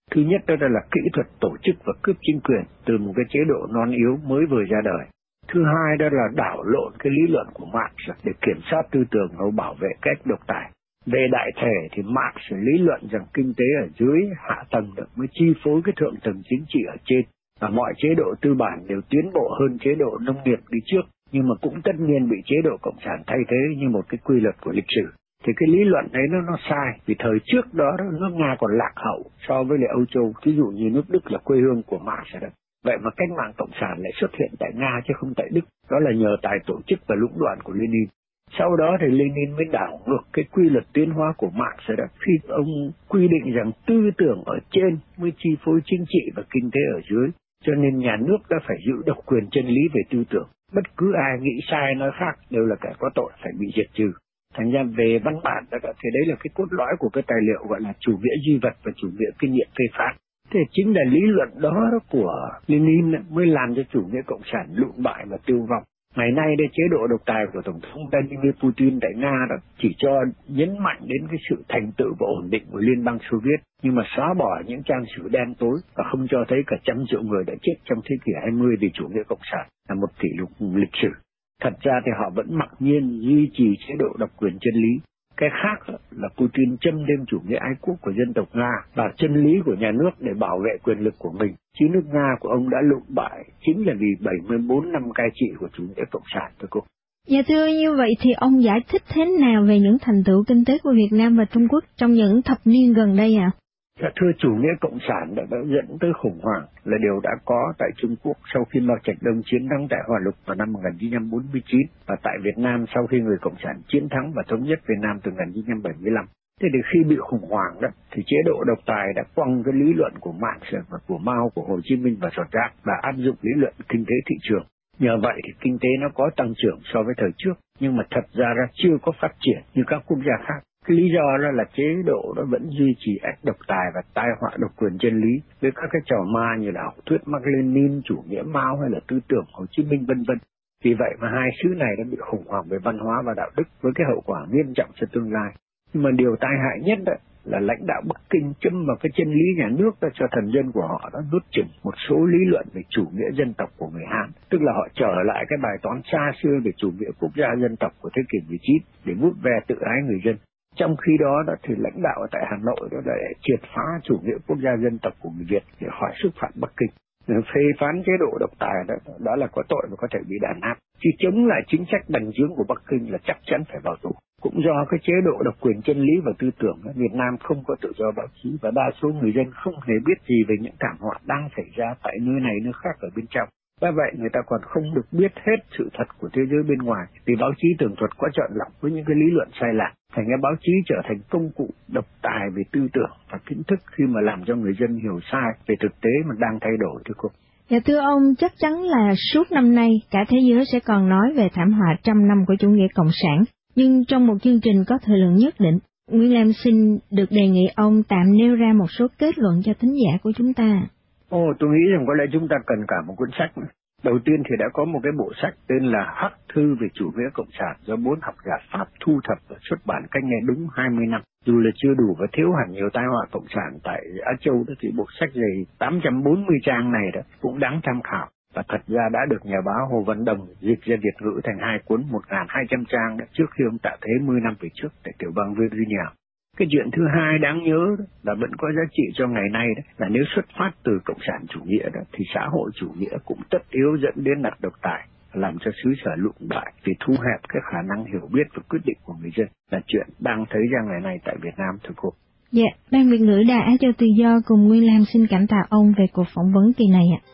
Thứ nhất đó là kỹ thuật tổ chức và cướp chính quyền từ một cái chế độ non yếu mới vừa ra đời. Thứ hai đó là đảo lộn cái lý luận của Marx để kiểm soát tư tưởng và bảo vệ cách độc tài. Về đại thể thì Marx lý luận rằng kinh tế ở dưới hạ tầng mới chi phối cái thượng tầng chính trị ở trên, và mọi chế độ tư bản đều tiến bộ hơn chế độ nông nghiệp đi trước, nhưng mà cũng tất nhiên bị chế độ cộng sản thay thế như một cái quy luật của lịch sử. Thì cái lý luận ấy nó sai, vì thời trước đó nước Nga còn lạc hậu so với lại Âu Châu, ví dụ như nước Đức là quê hương của Marx đó. Vậy mà cách mạng cộng sản lại xuất hiện tại Nga chứ không tại Đức, đó là nhờ tài tổ chức và lũng đoạn của Lenin. Sau đó thì Lenin mới đảo ngược cái quy luật tiến hóa của Marx rồi đó, khi ông quy định rằng tư tưởng ở trên mới chi phối chính trị và kinh tế ở dưới, cho nên nhà nước đã phải giữ độc quyền chân lý về tư tưởng. Bất cứ ai nghĩ sai nói khác đều là kẻ có tội phải bị diệt trừ. Thành ra về văn bản đó thì đấy là cái cốt lõi của cái tài liệu gọi là chủ nghĩa duy vật và chủ nghĩa kinh nghiệm phê phán. Thế chính là lý luận đó của Lenin mới làm cho chủ nghĩa cộng sản lụn bại và tiêu vong. Ngày nay đây chế độ độc tài của Tổng thống Vladimir Putin tại Nga đó chỉ cho nhấn mạnh đến cái sự thành tựu và ổn định của Liên bang Xô Viết, nhưng mà xóa bỏ những trang sử đen tối và không cho thấy cả 100 triệu người đã chết trong thế kỷ 20 vì chủ nghĩa cộng sản là một kỷ lục lịch sử. Thật ra thì họ vẫn mặc nhiên duy trì chế độ độc quyền chân lý. Cái khác là Putin châm thêm chủ nghĩa ái quốc của dân tộc Nga và chân lý của nhà nước để bảo vệ quyền lực của mình. Chứ nước Nga của ông đã lụn bại chính là vì 74 năm cai trị của chủ nghĩa cộng sản thôi cô. Dạ thưa, như vậy thì ông giải thích thế nào về những thành tựu kinh tế của Việt Nam và Trung Quốc trong những thập niên gần đây ạ? Dạ thưa, chủ nghĩa cộng sản đã dẫn tới khủng hoảng là điều đã có tại Trung Quốc sau khi Mao Trạch Đông chiến thắng tại Hòa Lục vào năm 1949 và tại Việt Nam sau khi người cộng sản chiến thắng và thống nhất Việt Nam từ 1975. Thế thì khi bị khủng hoảng đó thì chế độ độc tài đã quăng cái lý luận của Marx và của Mao, của Hồ Chí Minh và Giorgiak và áp dụng lý luận kinh tế thị trường. Nhờ vậy thì kinh tế nó có tăng trưởng so với thời trước, nhưng mà thật ra chưa có phát triển như các quốc gia khác. Cái lý do đó là chế độ nó vẫn duy trì ách độc tài và tai họa độc quyền chân lý với các cái trò ma như là học thuyết Mác Lênin, chủ nghĩa Mao hay là tư tưởng Hồ Chí Minh vân vân. Vì vậy mà hai xứ này đã bị khủng hoảng về văn hóa và đạo đức với cái hậu quả nghiêm trọng cho tương lai. Nhưng mà điều tai hại nhất đó là lãnh đạo Bắc Kinh châm vào cái chân lý nhà nước đó cho thần dân của họ đã nuốt chửng một số lý luận về chủ nghĩa dân tộc của người Hán, tức là họ trở lại cái bài toán xa xưa về chủ nghĩa quốc gia dân tộc của thế kỷ 19 để vút về tự ái người dân. Trong khi đó thì lãnh đạo ở tại Hà Nội đó đã triệt phá chủ nghĩa quốc gia dân tộc của người Việt để hỏi xúc phạm Bắc Kinh. Phê phán chế độ độc tài đó là có tội và có thể bị đàn áp. Chứ chống lại chính sách bành trướng của Bắc Kinh là chắc chắn phải vào tù. Cũng do cái chế độ độc quyền chân lý và tư tưởng, Việt Nam không có tự do báo chí và đa số người dân không hề biết gì về những thảm họa đang xảy ra tại nơi này nơi khác ở bên trong. Và vậy người ta còn không được biết hết sự thật của thế giới bên ngoài, vì báo chí tường thuật quá trọn lọc với những cái lý luận sai lạc. Thành ra báo chí trở thành công cụ độc tài về tư tưởng và kiến thức khi mà làm cho người dân hiểu sai về thực tế mà đang thay đổi thưa cô. Dạ thưa ông, chắc chắn là suốt năm nay cả thế giới sẽ còn nói về thảm họa 100 năm của chủ nghĩa cộng sản. Nhưng trong một chương trình có thời lượng nhất định, Nguyên Lam xin được đề nghị ông tạm nêu ra một số kết luận cho thính giả của chúng ta. Tôi nghĩ rằng có lẽ chúng ta cần cả một cuốn sách nữa. Đầu tiên thì đã có một cái bộ sách tên là Hắc thư về chủ nghĩa cộng sản do 4 học giả Pháp thu thập và xuất bản cách đây đúng 20 năm. Dù là chưa đủ và thiếu hẳn nhiều tai họa cộng sản tại Á Châu đó, thì bộ sách dày 840 trang này đó cũng đáng tham khảo. Và thật ra đã được nhà báo Hồ Văn Đồng dịch ra Việt ngữ thành 2 cuốn 1.200 trang đó, trước khi ông tạ thế 10 năm về trước tại tiểu bang Virginia. Cái chuyện thứ hai đáng nhớ đó, là vẫn có giá trị cho ngày nay đó, là nếu xuất phát từ cộng sản chủ nghĩa đó, thì xã hội chủ nghĩa cũng tất yếu dẫn đến đặt độc tài, làm cho xứ sở lụn bại vì thu hẹp cái khả năng hiểu biết và quyết định của người dân, là chuyện đang thấy ra ngày nay tại Việt Nam thưa cô. Dạ, Ban Việt ngữ Đài Á Châu Tự Do cùng Nguyên Lam xin cảm tạ ông về cuộc phỏng vấn kỳ này ạ.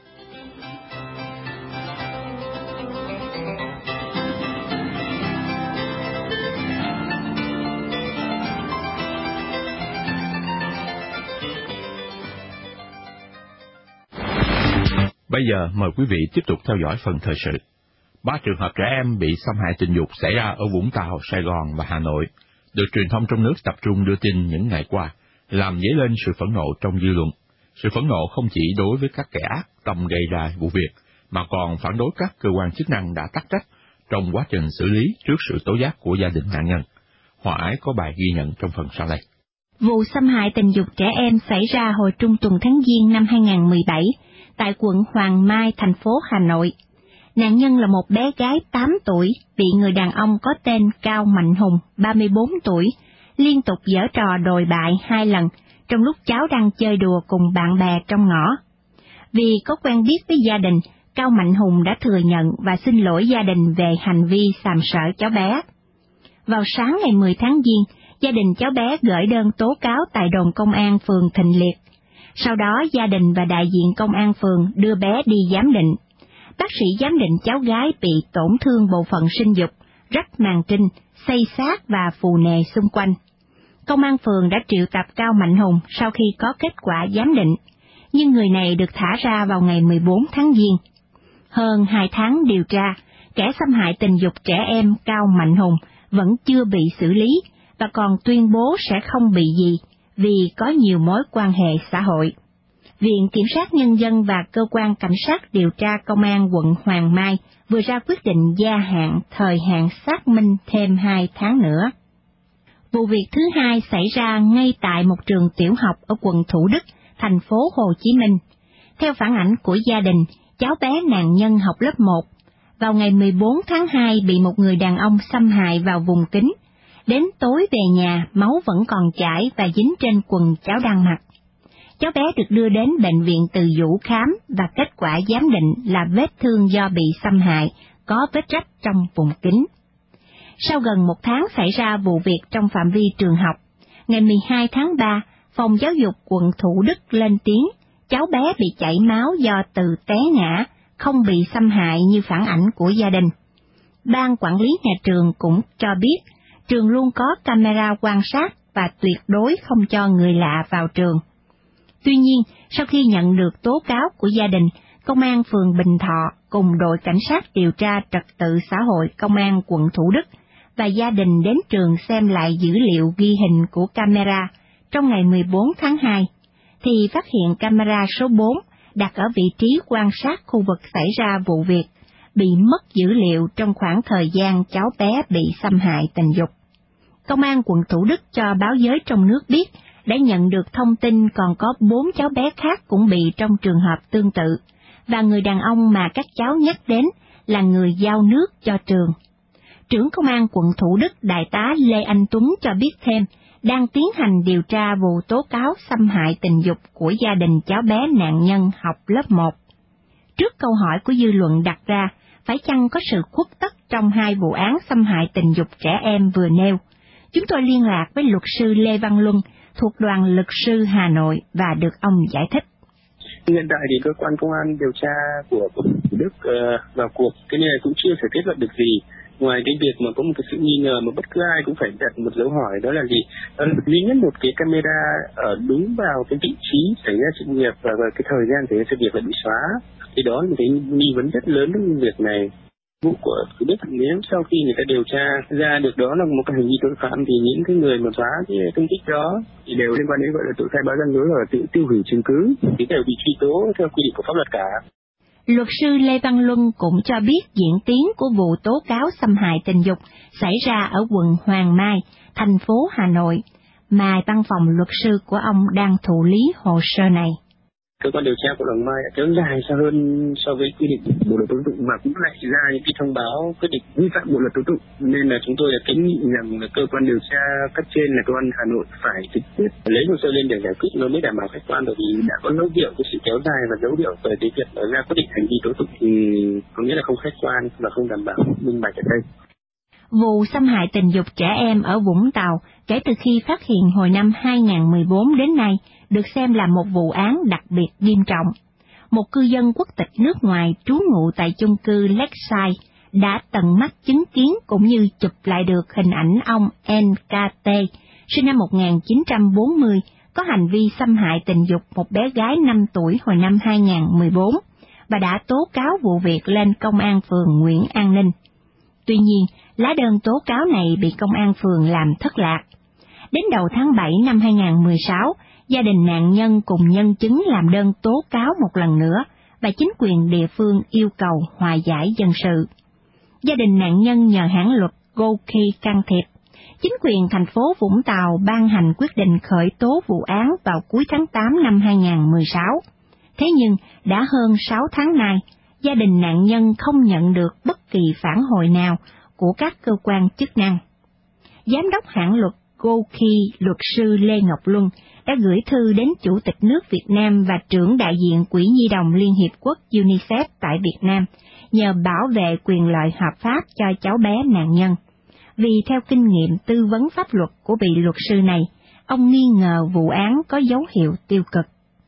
Bây giờ mời quý vị tiếp tục theo dõi phần thời sự. 3 trường hợp trẻ em bị xâm hại tình dục xảy ra ở Vũng Tàu, Sài Gòn và Hà Nội được truyền thông trong nước tập trung đưa tin những ngày qua, làm dấy lên sự phẫn nộ trong dư luận. Sự phẫn nộ không chỉ đối với các kẻ ác tâm gây ra vụ việc, mà còn phản đối các cơ quan chức năng đã tắc trách trong quá trình xử lý trước sự tố giác của gia đình nạn nhân. Hòa Ái có bài ghi nhận trong phần sau đây. Vụ xâm hại tình dục trẻ em xảy ra hồi trung tuần tháng Giêng năm 2017 tại quận Hoàng Mai, thành phố Hà Nội. Nạn nhân là một bé gái 8 tuổi bị người đàn ông có tên Cao Mạnh Hùng, 34 tuổi, liên tục giở trò đồi bại 2 lần trong lúc cháu đang chơi đùa cùng bạn bè trong ngõ. Vì có quen biết với gia đình, Cao Mạnh Hùng đã thừa nhận và xin lỗi gia đình về hành vi sàm sỡ cháu bé. Vào sáng ngày 10 tháng Giêng, gia đình cháu bé gửi đơn tố cáo tại đồn công an phường Thịnh Liệt. Sau đó gia đình và đại diện công an phường đưa bé đi giám định. Bác sĩ giám định cháu gái bị tổn thương bộ phận sinh dục, rách màng trinh, xây xát và phù nề xung quanh. Công an phường đã triệu tập Cao Mạnh Hùng sau khi có kết quả giám định, nhưng người này được thả ra vào ngày 14 tháng Giêng. Hơn 2 tháng điều tra, kẻ xâm hại tình dục trẻ em Cao Mạnh Hùng vẫn chưa bị xử lý và còn tuyên bố sẽ không bị gì vì có nhiều mối quan hệ xã hội. Viện Kiểm sát Nhân dân và Cơ quan Cảnh sát điều tra Công an quận Hoàng Mai vừa ra quyết định gia hạn thời hạn xác minh thêm 2 tháng nữa. Vụ việc thứ hai xảy ra ngay tại một trường tiểu học ở quận Thủ Đức, thành phố Hồ Chí Minh. Theo phản ảnh của gia đình, cháu bé nạn nhân học lớp 1. Vào ngày 14 tháng 2 bị một người đàn ông xâm hại vào vùng kính. Đến tối về nhà, máu vẫn còn chảy và dính trên quần cháu đang mặc. Cháu bé được đưa đến bệnh viện Từ Dũ khám và kết quả giám định là vết thương do bị xâm hại, có vết rách trong vùng kính. Sau gần 1 tháng xảy ra vụ việc trong phạm vi trường học, ngày 12 tháng 3, Phòng Giáo dục quận Thủ Đức lên tiếng cháu bé bị chảy máu do từ té ngã, không bị xâm hại như phản ảnh của gia đình. Ban quản lý nhà trường cũng cho biết trường luôn có camera quan sát và tuyệt đối không cho người lạ vào trường. Tuy nhiên, sau khi nhận được tố cáo của gia đình, Công an phường Bình Thọ cùng đội cảnh sát điều tra trật tự xã hội Công an quận Thủ Đức và gia đình đến trường xem lại dữ liệu ghi hình của camera trong ngày 14 tháng 2, thì phát hiện camera số 4 đặt ở vị trí quan sát khu vực xảy ra vụ việc, bị mất dữ liệu trong khoảng thời gian cháu bé bị xâm hại tình dục. Công an quận Thủ Đức cho báo giới trong nước biết đã nhận được thông tin còn có 4 cháu bé khác cũng bị trong trường hợp tương tự, và người đàn ông mà các cháu nhắc đến là người giao nước cho trường. Trưởng Công an quận Thủ Đức Đại tá Lê Anh Tuấn cho biết thêm, đang tiến hành điều tra vụ tố cáo xâm hại tình dục của gia đình cháu bé nạn nhân học lớp 1. Trước câu hỏi của dư luận đặt ra, phải chăng có sự khuất tất trong 2 vụ án xâm hại tình dục trẻ em vừa nêu, chúng tôi liên lạc với luật sư Lê Văn Luân thuộc Đoàn Luật sư Hà Nội và được ông giải thích. Hiện tại thì cơ quan công an điều tra của quận Thủ Đức vào cuộc, cái này cũng chưa thể kết luận được gì. Ngoài cái việc mà có một cái sự nghi ngờ mà bất cứ ai cũng phải đặt một dấu hỏi, đó là gì? Đó là duy nhất một cái camera ở đúng vào cái vị trí xảy ra sự việc và cái thời gian xảy ra sự việc lại bị xóa. Thì đó là một cái nghi vấn rất lớn trong việc này. Vụ của Thủ Đức, nếu sau khi người ta điều tra ra được đó là một cái hành vi tội phạm thì những cái người mà xóa cái tung tích đó thì đều liên quan đến gọi là tội khai báo gian dối và tự tiêu hủy chứng cứ, thì đều bị truy tố theo quy định của pháp luật cả. Luật sư Lê Văn Luân cũng cho biết diễn tiến của vụ tố cáo xâm hại tình dục xảy ra ở quận Hoàng Mai, thành phố Hà Nội, mà văn phòng luật sư của ông đang thụ lý hồ sơ này. Cơ quan điều tra của Hoàng Mai đã kéo dài hơn so với quy định bộ luật tố tụng mà cũng lại ra những cái thông báo quyết định vi phạm bộ luật tố tụng, nên là chúng tôi đã kiến nghị rằng là cơ quan điều tra cấp trên là cơ quan Hà Nội phải trực tiếp lấy hồ sơ lên để giải quyết nó mới đảm bảo khách quan, bởi vì đã có dấu hiệu của sự kéo dài và dấu hiệu về cái việc ra quyết định hành vi tố tụng thì có nghĩa là không khách quan và không đảm bảo minh bạch ở đây. Vụ xâm hại tình dục trẻ em ở Vũng Tàu kể từ khi phát hiện hồi năm 2014 đến nay được xem là một vụ án đặc biệt nghiêm trọng. Một cư dân quốc tịch nước ngoài trú ngụ tại chung cư Lakeside đã tận mắt chứng kiến cũng như chụp lại được hình ảnh ông NKT, sinh năm 1940, có hành vi xâm hại tình dục một bé gái 5 tuổi hồi năm 2014, và đã tố cáo vụ việc lên Công an phường Nguyễn An Ninh. Tuy nhiên, lá đơn tố cáo này bị Công an phường làm thất lạc. Đến đầu tháng 7 năm 2016, gia đình nạn nhân cùng nhân chứng làm đơn tố cáo một lần nữa, và chính quyền địa phương yêu cầu hòa giải dân sự. Gia đình nạn nhân nhờ hãng luật Goki can thiệp, Chính quyền thành phố Vũng Tàu ban hành quyết định khởi tố vụ án vào cuối tháng 8 năm 2016. Thế nhưng, đã hơn 6 tháng nay, gia đình nạn nhân không nhận được bất kỳ phản hồi nào của các cơ quan chức năng. Giám đốc hãng luật Goki, luật sư Lê Ngọc Luân, đã gửi thư đến Chủ tịch nước Việt Nam và trưởng đại diện Quỹ Nhi đồng Liên Hiệp Quốc UNICEF tại Việt Nam, nhờ bảo vệ quyền lợi hợp pháp cho cháu bé nạn nhân. Vì theo kinh nghiệm tư vấn pháp luật của vị luật sư này, ông nghi ngờ vụ án có dấu hiệu tiêu cực.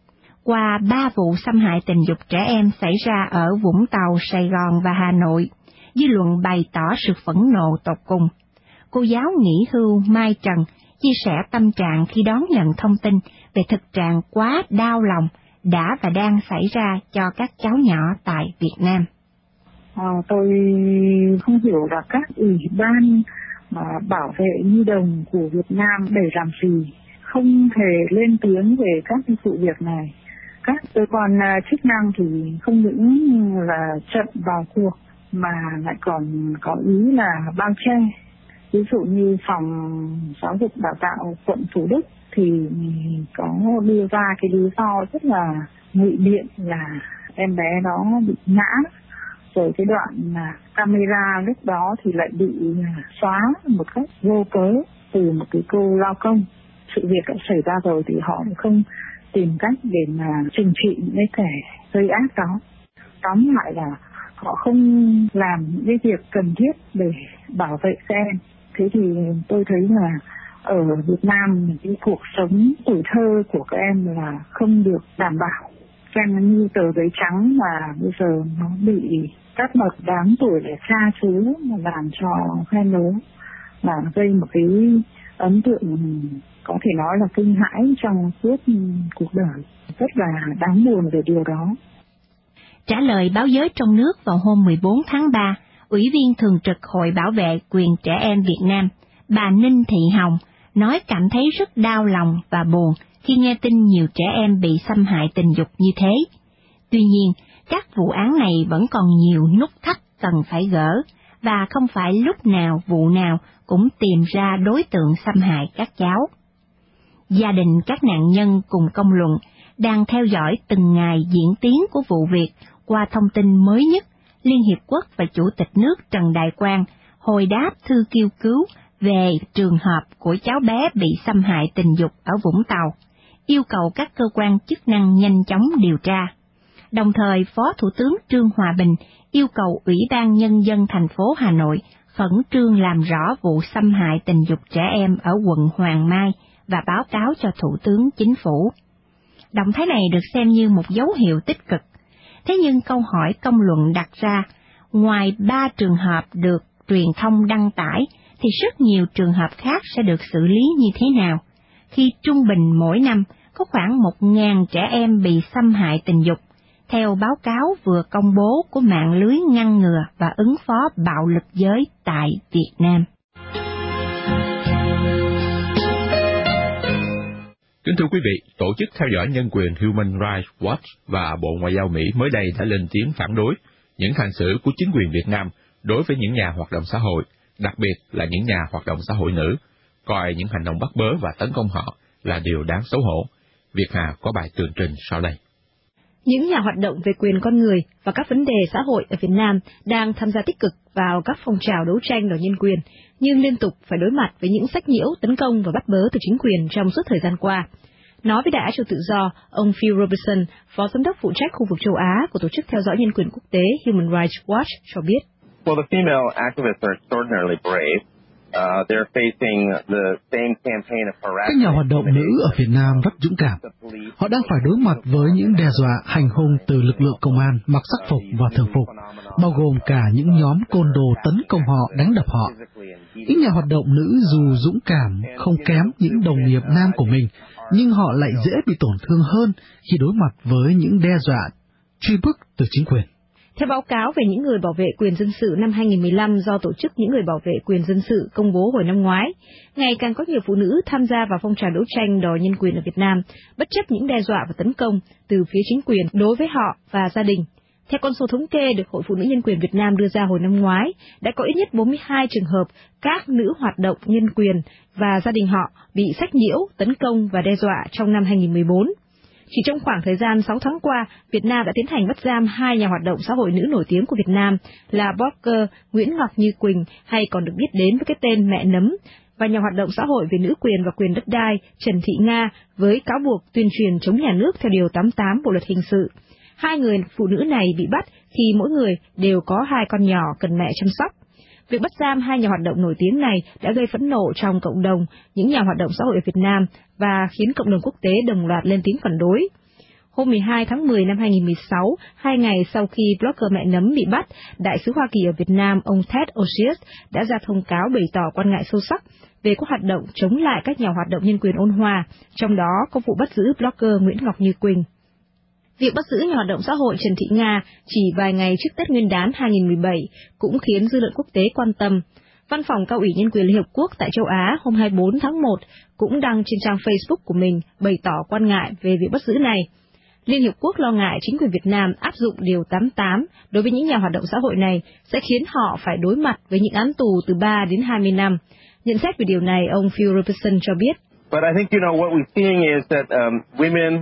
Qua 3 vụ xâm hại tình dục trẻ em xảy ra ở Vũng Tàu, Sài Gòn và Hà Nội, dư luận bày tỏ sự phẫn nộ tột cùng. Cô giáo nghỉ hưu Mai Trần chia sẻ tâm trạng khi đón nhận thông tin về thực trạng quá đau lòng đã và đang xảy ra cho các cháu nhỏ tại Việt Nam. Tôi không hiểu là các ủy ban bảo vệ nhi đồng của Việt Nam để làm gì, không thể lên tiếng về các cái sự việc này. Các cơ quan chức năng thì không những là chậm vào cuộc mà lại còn có ý là bao che. Ví dụ như phòng giáo dục đào tạo quận Thủ Đức thì có đưa ra cái lý do rất là ngụy biện là em bé đó bị ngã, rồi cái đoạn camera lúc đó thì lại bị xóa một cách vô cớ từ một cái cô lao công. Sự việc đã xảy ra rồi thì họ không tìm cách để mà trừng trị những cái kẻ gây ác đó. Tóm lại là họ không làm những cái việc cần thiết để bảo vệ các em. Thế thì tôi thấy là ở Việt Nam cái cuộc sống tuổi thơ của các em là không được đảm bảo. Xem như tờ giấy trắng mà bây giờ nó bị các bậc đáng tuổi để tra xứ mà làm cho khen lớn, là gây một cái ấn tượng có thể nói là kinh hãi trong suốt cuộc đời. Rất là đáng buồn về điều đó. Trả lời báo giới trong nước vào hôm 14 tháng 3, Ủy viên Thường trực Hội Bảo vệ quyền trẻ em Việt Nam, bà Ninh Thị Hồng, nói cảm thấy rất đau lòng và buồn khi nghe tin nhiều trẻ em bị xâm hại tình dục như thế. Tuy nhiên, các vụ án này vẫn còn nhiều nút thắt cần phải gỡ, và không phải lúc nào vụ nào cũng tìm ra đối tượng xâm hại các cháu. Gia đình các nạn nhân cùng công luận đang theo dõi từng ngày diễn tiến của vụ việc qua thông tin mới nhất. Liên Hiệp Quốc và Chủ tịch nước Trần Đại Quang hồi đáp thư kêu cứu về trường hợp của cháu bé bị xâm hại tình dục ở Vũng Tàu, yêu cầu các cơ quan chức năng nhanh chóng điều tra. Đồng thời, Phó Thủ tướng Trương Hòa Bình yêu cầu Ủy ban Nhân dân thành phố Hà Nội khẩn trương làm rõ vụ xâm hại tình dục trẻ em ở quận Hoàng Mai và báo cáo cho Thủ tướng Chính phủ. Động thái này được xem như một dấu hiệu tích cực. Thế nhưng câu hỏi công luận đặt ra, ngoài 3 trường hợp được truyền thông đăng tải, thì rất nhiều trường hợp khác sẽ được xử lý như thế nào, khi trung bình mỗi năm có khoảng 1.000 trẻ em bị xâm hại tình dục, theo báo cáo vừa công bố của mạng lưới ngăn ngừa và ứng phó bạo lực giới tại Việt Nam. Kính thưa quý vị, Tổ chức theo dõi nhân quyền Human Rights Watch và Bộ Ngoại giao Mỹ mới đây đã lên tiếng phản đối những hành xử của chính quyền Việt Nam đối với những nhà hoạt động xã hội, đặc biệt là những nhà hoạt động xã hội nữ, coi những hành động bắt bớ và tấn công họ là điều đáng xấu hổ. Việt Hà có bài tường trình sau đây. Những nhà hoạt động về quyền con người và các vấn đề xã hội ở Việt Nam đang tham gia tích cực vào các phong trào đấu tranh đòi nhân quyền, nhưng liên tục phải đối mặt với những sách nhiễu, tấn công và bắt bớ từ chính quyền trong suốt thời gian qua. Nói với Đài Á Châu Tự Do, ông Phil Robertson, Phó Giám đốc phụ trách khu vực châu Á của Tổ chức theo dõi nhân quyền quốc tế Human Rights Watch cho biết. Well, the female activists are extraordinarily brave. They're facing the same campaign of harassment. Các nhà hoạt động nữ ở Việt Nam rất dũng cảm. Họ đang phải đối mặt với những đe dọa hành hung từ lực lượng công an mặc sắc phục và thường phục, bao gồm cả những nhóm côn đồ tấn công họ, đánh đập họ. Những nhà hoạt động nữ dù dũng cảm không kém những đồng nghiệp nam của mình, nhưng họ lại dễ bị tổn thương hơn khi đối mặt với những đe dọa, truy bức từ chính quyền. Theo báo cáo về những người bảo vệ quyền dân sự năm 2015 do Tổ chức Những người bảo vệ quyền dân sự công bố hồi năm ngoái, ngày càng có nhiều phụ nữ tham gia vào phong trào đấu tranh đòi nhân quyền ở Việt Nam, bất chấp những đe dọa và tấn công từ phía chính quyền đối với họ và gia đình. Theo con số thống kê được Hội Phụ nữ Nhân quyền Việt Nam đưa ra hồi năm ngoái, đã có ít nhất 42 trường hợp các nữ hoạt động nhân quyền và gia đình họ bị sách nhiễu, tấn công và đe dọa trong năm 2014. Chỉ trong khoảng thời gian 6 tháng qua, Việt Nam đã tiến hành bắt giam 2 nhà hoạt động xã hội nữ nổi tiếng của Việt Nam là blogger Nguyễn Ngọc Như Quỳnh, hay còn được biết đến với cái tên Mẹ Nấm, và nhà hoạt động xã hội về nữ quyền và quyền đất đai Trần Thị Nga với cáo buộc tuyên truyền chống nhà nước theo Điều 88 Bộ Luật Hình sự. 2 người phụ nữ này bị bắt khi mỗi người đều có 2 con nhỏ cần mẹ chăm sóc. Việc bắt giam 2 nhà hoạt động nổi tiếng này đã gây phẫn nộ trong cộng đồng những nhà hoạt động xã hội ở Việt Nam và khiến cộng đồng quốc tế đồng loạt lên tiếng phản đối. Hôm 12 tháng 10 năm 2016, 2 ngày sau khi blogger Mẹ Nấm bị bắt, Đại sứ Hoa Kỳ ở Việt Nam, ông Ted Osius, đã ra thông cáo bày tỏ quan ngại sâu sắc về các hoạt động chống lại các nhà hoạt động nhân quyền ôn hòa, trong đó có vụ bắt giữ blogger Nguyễn Ngọc Như Quỳnh. Việc bắt giữ nhà hoạt động xã hội Trần Thị Nga chỉ vài ngày trước Tết Nguyên đán 2017 cũng khiến dư luận quốc tế quan tâm. Văn phòng Cao ủy Nhân quyền Liên Hợp Quốc tại châu Á hôm 24 tháng 1 cũng đăng trên trang Facebook của mình bày tỏ quan ngại về việc bắt giữ này. Liên Hiệp Quốc lo ngại chính quyền Việt Nam áp dụng Điều 88 đối với những nhà hoạt động xã hội này sẽ khiến họ phải đối mặt với những án tù từ 3 đến 20 năm. Nhận xét về điều này, ông Phil Robertson cho biết. But I think, what we're seeing is that women,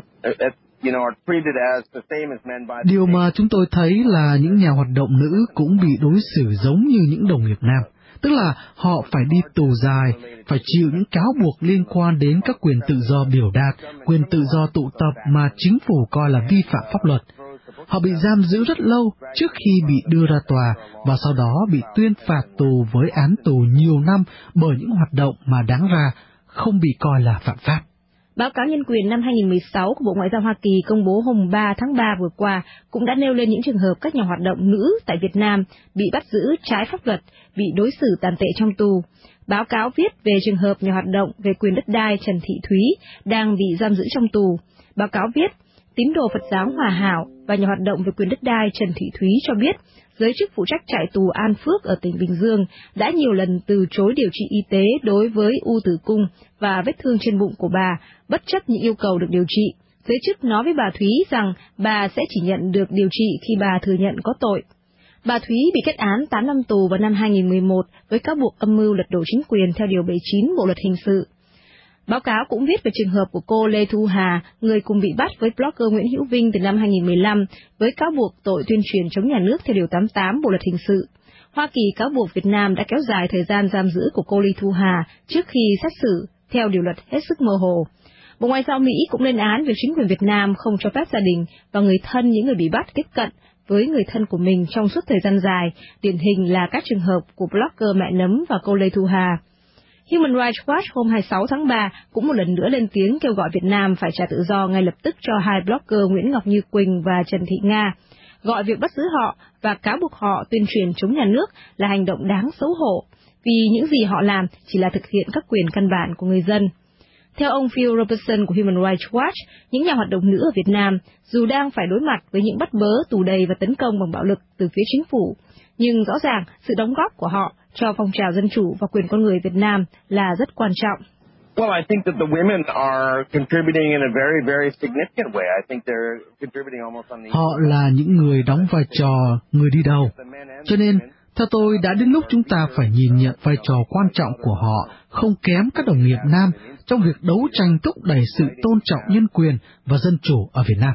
are treated as the same as men by the Điều mà chúng tôi thấy là những nhà hoạt động nữ cũng bị đối xử giống như những đồng nghiệp nam. Tức là họ phải đi tù dài, phải chịu những cáo buộc liên quan đến các quyền tự do biểu đạt, quyền tự do tụ tập mà chính phủ coi là vi phạm pháp luật. Họ bị giam giữ rất lâu trước khi bị đưa ra tòa và sau đó bị tuyên phạt tù với án tù nhiều năm bởi những hoạt động mà đáng ra không bị coi là phạm pháp. Báo cáo nhân quyền năm 2016 của Bộ Ngoại giao Hoa Kỳ công bố hôm 3 tháng 3 vừa qua cũng đã nêu lên những trường hợp các nhà hoạt động nữ tại Việt Nam bị bắt giữ trái pháp luật, bị đối xử tàn tệ trong tù. Báo cáo viết về trường hợp nhà hoạt động về quyền đất đai Trần Thị Thúy đang bị giam giữ trong tù. Báo cáo viết, tín đồ Phật giáo Hòa Hảo và nhà hoạt động về quyền đất đai Trần Thị Thúy cho biết, giới chức phụ trách trại tù An Phước ở tỉnh Bình Dương đã nhiều lần từ chối điều trị y tế đối với u tử cung và vết thương trên bụng của bà, bất chấp những yêu cầu được điều trị. Giới chức nói với bà Thúy rằng bà sẽ chỉ nhận được điều trị khi bà thừa nhận có tội. Bà Thúy bị kết án 8 năm tù vào năm 2011 với cáo buộc âm mưu lật đổ chính quyền theo Điều 79 Bộ Luật Hình sự. Báo cáo cũng viết về trường hợp của cô Lê Thu Hà, người cùng bị bắt với blogger Nguyễn Hữu Vinh từ năm 2015 với cáo buộc tội tuyên truyền chống nhà nước theo Điều 88 Bộ Luật Hình sự. Hoa Kỳ cáo buộc Việt Nam đã kéo dài thời gian giam giữ của cô Lê Thu Hà trước khi xét xử theo điều luật hết sức mơ hồ. Bộ Ngoại giao Mỹ cũng lên án việc chính quyền Việt Nam không cho phép gia đình và người thân những người bị bắt tiếp cận với người thân của mình trong suốt thời gian dài, điển hình là các trường hợp của blogger Mẹ Nấm và cô Lê Thu Hà. Human Rights Watch hôm 26 tháng 3 cũng một lần nữa lên tiếng kêu gọi Việt Nam phải trả tự do ngay lập tức cho 2 blogger Nguyễn Ngọc Như Quỳnh và Trần Thị Nga, gọi việc bắt giữ họ và cáo buộc họ tuyên truyền chống nhà nước là hành động đáng xấu hổ, vì những gì họ làm chỉ là thực hiện các quyền căn bản của người dân. Theo ông Phil Robertson của Human Rights Watch, những nhà hoạt động nữ ở Việt Nam dù đang phải đối mặt với những bắt bớ, tù đầy và tấn công bằng bạo lực từ phía chính phủ, nhưng rõ ràng sự đóng góp của họ cho phong trào dân chủ và quyền con người Việt Nam là rất quan trọng. Well, I think that the women are contributing in a very, very significant way. I think they're contributing almost on the... Họ là những người đóng vai trò người đi đầu. Cho nên, theo tôi, đã đến lúc chúng ta phải nhìn nhận vai trò quan trọng của họ không kém các đồng nghiệp nam trong việc đấu tranh thúc đẩy sự tôn trọng nhân quyền và dân chủ ở Việt Nam.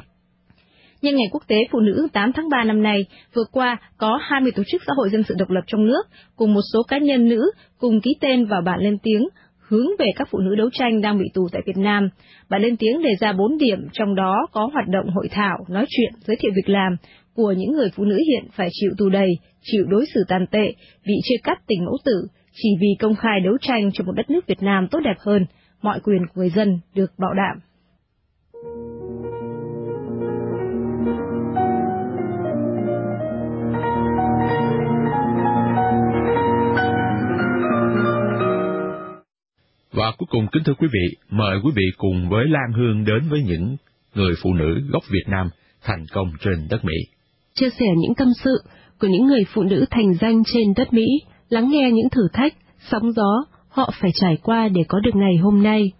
Nhân ngày Quốc tế Phụ nữ 8 tháng 3 năm nay, vừa qua có 20 tổ chức xã hội dân sự độc lập trong nước cùng một số cá nhân nữ cùng ký tên vào bản lên tiếng hướng về các phụ nữ đấu tranh đang bị tù tại Việt Nam. Bản lên tiếng đề ra 4 điểm, trong đó có hoạt động hội thảo, nói chuyện, giới thiệu việc làm của những người phụ nữ hiện phải chịu tù đầy, chịu đối xử tàn tệ, bị chia cắt tình mẫu tử, chỉ vì công khai đấu tranh cho một đất nước Việt Nam tốt đẹp hơn, mọi quyền của người dân được bảo đảm. Và cuối cùng, kính thưa quý vị, mời quý vị cùng với Lan Hương đến với những người phụ nữ gốc Việt Nam thành công trên đất Mỹ. Chia sẻ những tâm sự của những người phụ nữ thành danh trên đất Mỹ, lắng nghe những thử thách, sóng gió họ phải trải qua để có được ngày hôm nay.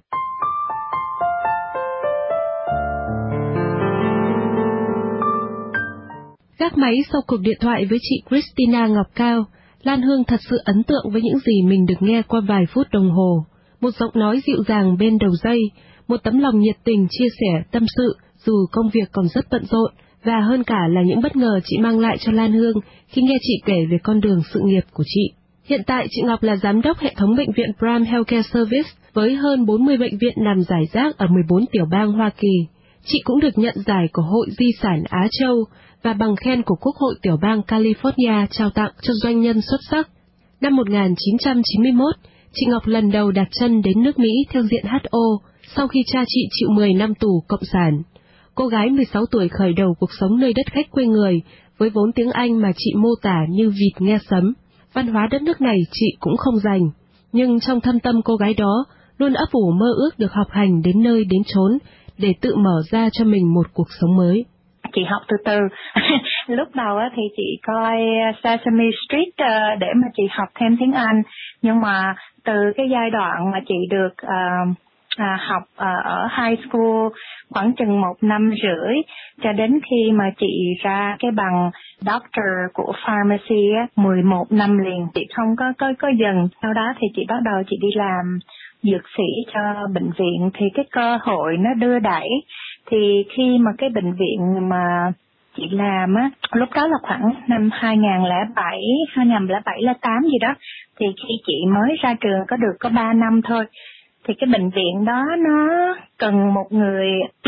Gác máy sau cuộc điện thoại với chị Christina Ngọc Cao, Lan Hương thật sự ấn tượng với những gì mình được nghe qua vài phút đồng hồ. Một giọng nói dịu dàng bên đầu dây, một tấm lòng nhiệt tình chia sẻ tâm sự dù công việc còn rất bận rộn, và hơn cả là những bất ngờ chị mang lại cho Lan Hương khi nghe chị kể về con đường sự nghiệp của chị. Hiện tại chị Ngọc là giám đốc hệ thống bệnh viện Prime Healthcare Service với hơn 40 bệnh viện nằm rải rác ở 14 tiểu bang Hoa Kỳ. Chị cũng được nhận giải của Hội Di sản Á Châu và bằng khen của Quốc hội tiểu bang California trao tặng cho doanh nhân xuất sắc. Năm 1991, chị Ngọc lần đầu đặt chân đến nước Mỹ theo diện HO sau khi cha chị chịu 10 năm tù cộng sản. Cô gái 16 tuổi khởi đầu cuộc sống nơi đất khách quê người với vốn tiếng Anh mà chị mô tả như vịt nghe sấm. Văn hóa đất nước này chị cũng không rành, nhưng trong thâm tâm cô gái đó luôn ấp ủ mơ ước được học hành đến nơi đến chốn để tự mở ra cho mình một cuộc sống mới. Chị học từ từ. Lúc đầu thì chị coi Sesame Street để mà chị học thêm tiếng Anh, nhưng mà từ cái giai đoạn mà chị được học ở high school khoảng chừng 1 năm rưỡi cho đến khi mà chị ra cái bằng doctor của pharmacy 11 năm liền, chị không có dừng. Sau đó thì chị bắt đầu chị đi làm dược sĩ cho bệnh viện, thì cái cơ hội nó đưa đẩy. Thì khi mà cái bệnh viện mà chị làm lúc đó là khoảng năm 2007, 2008 gì đó, thì khi chị mới ra trường có 3 năm thôi, thì cái bệnh viện đó nó cần một người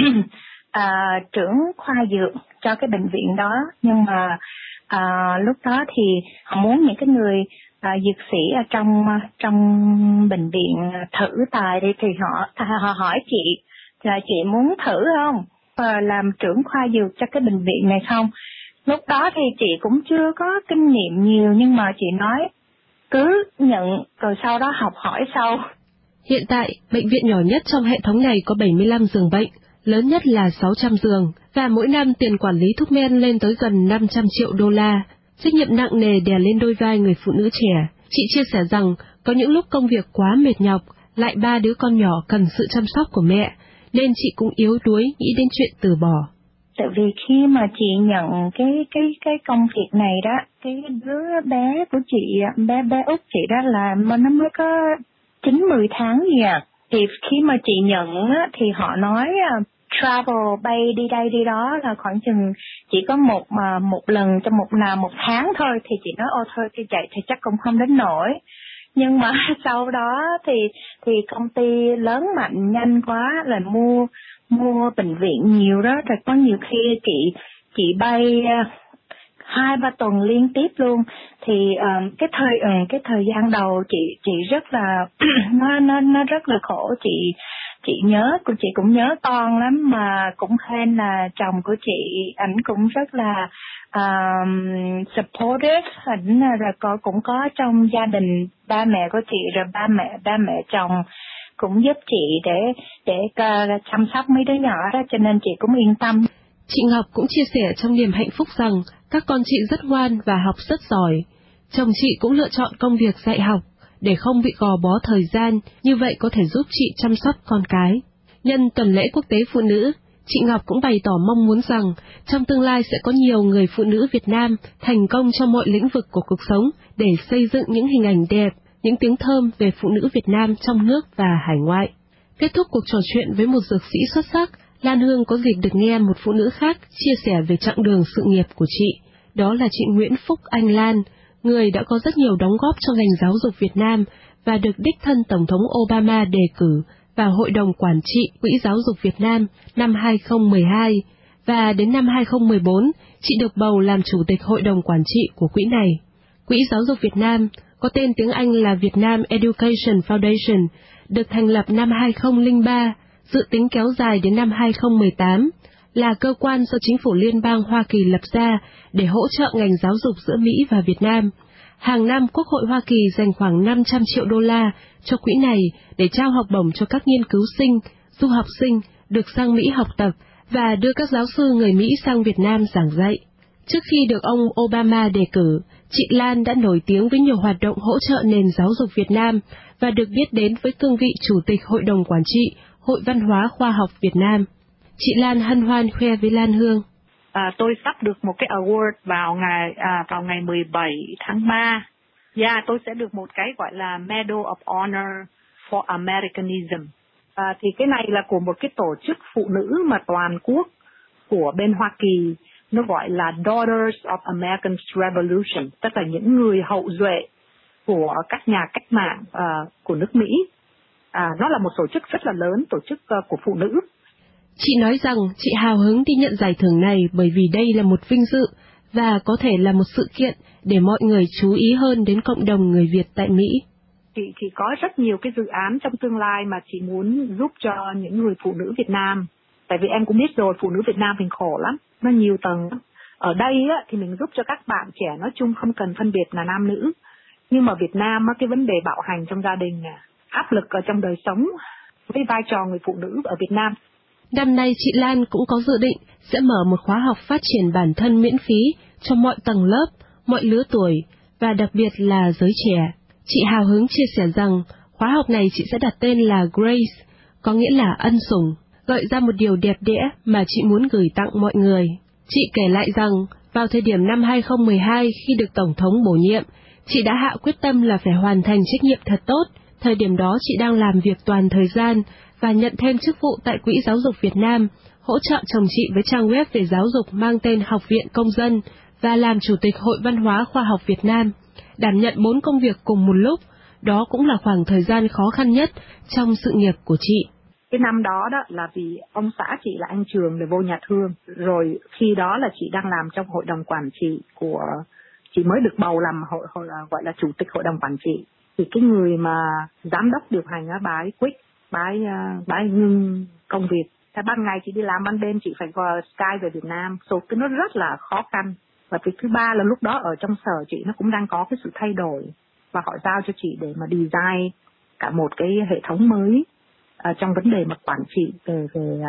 trưởng khoa dược cho cái bệnh viện đó, nhưng mà lúc đó thì họ muốn những cái người dược sĩ ở trong bệnh viện thử tài đi, thì họ hỏi chị là chị muốn thử không, làm trưởng khoa dược cho cái bệnh viện này không. Lúc đó thì chị cũng chưa có kinh nghiệm nhiều, nhưng mà chị nói cứ nhận rồi sau đó học hỏi sau. Hiện tại, bệnh viện nhỏ nhất trong hệ thống này có 75 giường bệnh, lớn nhất là 600 giường, và mỗi năm tiền quản lý thuốc men lên tới gần 500 triệu đô la. Trách nhiệm nặng nề đè lên đôi vai người phụ nữ trẻ. Chị chia sẻ rằng có những lúc công việc quá mệt nhọc, lại 3 đứa con nhỏ cần sự chăm sóc của mẹ, nên chị cũng yếu đuối nghĩ đến chuyện từ bỏ. Tại vì khi mà chị nhận cái công việc này đó, cái đứa bé của chị, bé út chị đó là nó mới có 9-10 tháng gì à. Thì khi mà chị nhận thì họ nói travel bay đi đây đi đó là khoảng chừng chỉ có một lần trong một tháng thôi, thì chị nói thôi thì chạy thì chắc cũng không đến nổi. Nhưng mà sau đó thì công ty lớn mạnh nhanh quá là mua bệnh viện nhiều đó, rồi có nhiều khi chị bay 2-3 tuần liên tiếp luôn. Thì cái thời gian đầu chị rất là nó rất là khổ. Chị nhớ, chị cũng nhớ con lắm, mà cũng hên là chồng của chị ảnh cũng rất là supportive, ảnh rồi cũng có trong gia đình ba mẹ của chị, rồi ba mẹ chồng cũng giúp chị để chăm sóc mấy đứa nhỏ đó, cho nên chị cũng yên tâm. Chị Ngọc cũng chia sẻ trong niềm hạnh phúc rằng các con chị rất ngoan và học rất giỏi. Chồng chị cũng lựa chọn công việc dạy học để không bị gò bó thời gian, như vậy có thể giúp chị chăm sóc con cái. Nhân tuần lễ quốc tế phụ nữ, chị Ngọc cũng bày tỏ mong muốn rằng trong tương lai sẽ có nhiều người phụ nữ Việt Nam thành công trong mọi lĩnh vực của cuộc sống để xây dựng những hình ảnh đẹp, những tiếng thơm về phụ nữ Việt Nam trong nước và hải ngoại. Kết thúc cuộc trò chuyện với một dược sĩ xuất sắc, Lan Hương có dịp được nghe một phụ nữ khác chia sẻ về chặng đường sự nghiệp của chị. Đó là chị Nguyễn Phúc Anh Lan, người đã có rất nhiều đóng góp cho ngành giáo dục Việt Nam và được đích thân Tổng thống Obama đề cử vào Hội đồng Quản trị Quỹ Giáo dục Việt Nam năm 2012, và đến năm 2014, chị được bầu làm Chủ tịch Hội đồng Quản trị của quỹ này. Quỹ Giáo dục Việt Nam, có tên tiếng Anh là Vietnam Education Foundation, được thành lập năm 2003, dự tính kéo dài đến năm 2018, là cơ quan do chính phủ liên bang Hoa Kỳ lập ra để hỗ trợ ngành giáo dục giữa Mỹ và Việt Nam. Hàng năm, Quốc hội Hoa Kỳ dành khoảng 500 triệu đô la cho quỹ này để trao học bổng cho các nghiên cứu sinh, du học sinh được sang Mỹ học tập và đưa các giáo sư người Mỹ sang Việt Nam giảng dạy. Trước khi được ông Obama đề cử, chị Lan đã nổi tiếng với nhiều hoạt động hỗ trợ nền giáo dục Việt Nam và được biết đến với cương vị Chủ tịch Hội đồng Quản trị Hội Văn hóa Khoa học Việt Nam. Chị Lan hân hoan khoe với Lan Hương. Tôi sắp được một cái award vào ngày 17 tháng 3. Tôi sẽ được một cái gọi là Medal of Honor for Americanism. Thì cái này là của một cái tổ chức phụ nữ mà toàn quốc của bên Hoa Kỳ, nó gọi là Daughters of American Revolution, tức là những người hậu duệ của các nhà cách mạng của nước Mỹ. Nó là một tổ chức rất là lớn, tổ chức của phụ nữ. Chị nói rằng chị hào hứng đi nhận giải thưởng này bởi vì đây là một vinh dự và có thể là một sự kiện để mọi người chú ý hơn đến cộng đồng người Việt tại Mỹ. Chị có rất nhiều cái dự án trong tương lai mà chị muốn giúp cho những người phụ nữ Việt Nam. Tại vì em cũng biết rồi, phụ nữ Việt Nam mình khổ lắm, nó nhiều tầng. Ở đây thì mình giúp cho các bạn trẻ nói chung không cần phân biệt là nam nữ. Nhưng mà Việt Nam cái vấn đề bạo hành trong gia đình, áp lực ở trong đời sống với vai trò người phụ nữ ở Việt Nam. Năm nay chị Lan cũng có dự định sẽ mở một khóa học phát triển bản thân miễn phí cho mọi tầng lớp, mọi lứa tuổi và đặc biệt là giới trẻ. Chị hào hứng chia sẻ rằng khóa học này chị sẽ đặt tên là Grace, có nghĩa là ân sủng, gợi ra một điều đẹp đẽ mà chị muốn gửi tặng mọi người. Chị kể lại rằng vào thời điểm năm 2012 khi được Tổng thống bổ nhiệm, chị đã hạ quyết tâm là phải hoàn thành trách nhiệm thật tốt. Thời điểm đó chị đang làm việc toàn thời gian và nhận thêm chức vụ tại Quỹ Giáo dục Việt Nam, hỗ trợ chồng chị với trang web về giáo dục mang tên Học viện Công dân và làm Chủ tịch Hội Văn hóa Khoa học Việt Nam, đảm nhận 4 công việc cùng một lúc. Đó cũng là khoảng thời gian khó khăn nhất trong sự nghiệp của chị. Cái năm đó là vì ông xã chị là anh Trường để vô nhà thương, rồi khi đó là chị đang làm trong hội đồng quản trị của, chị mới được bầu làm gọi là chủ tịch hội đồng quản trị. Thì cái người mà giám đốc điều hành bà ấy quit, bà ấy ngưng công việc. Ban ngày chị đi làm, ban đêm chị phải vào Sky về Việt Nam, cái nó rất là khó khăn. Và cái thứ ba là lúc đó ở trong sở chị nó cũng đang có cái sự thay đổi và họ giao cho chị để mà design cả một cái hệ thống mới trong vấn đề mà quản trị về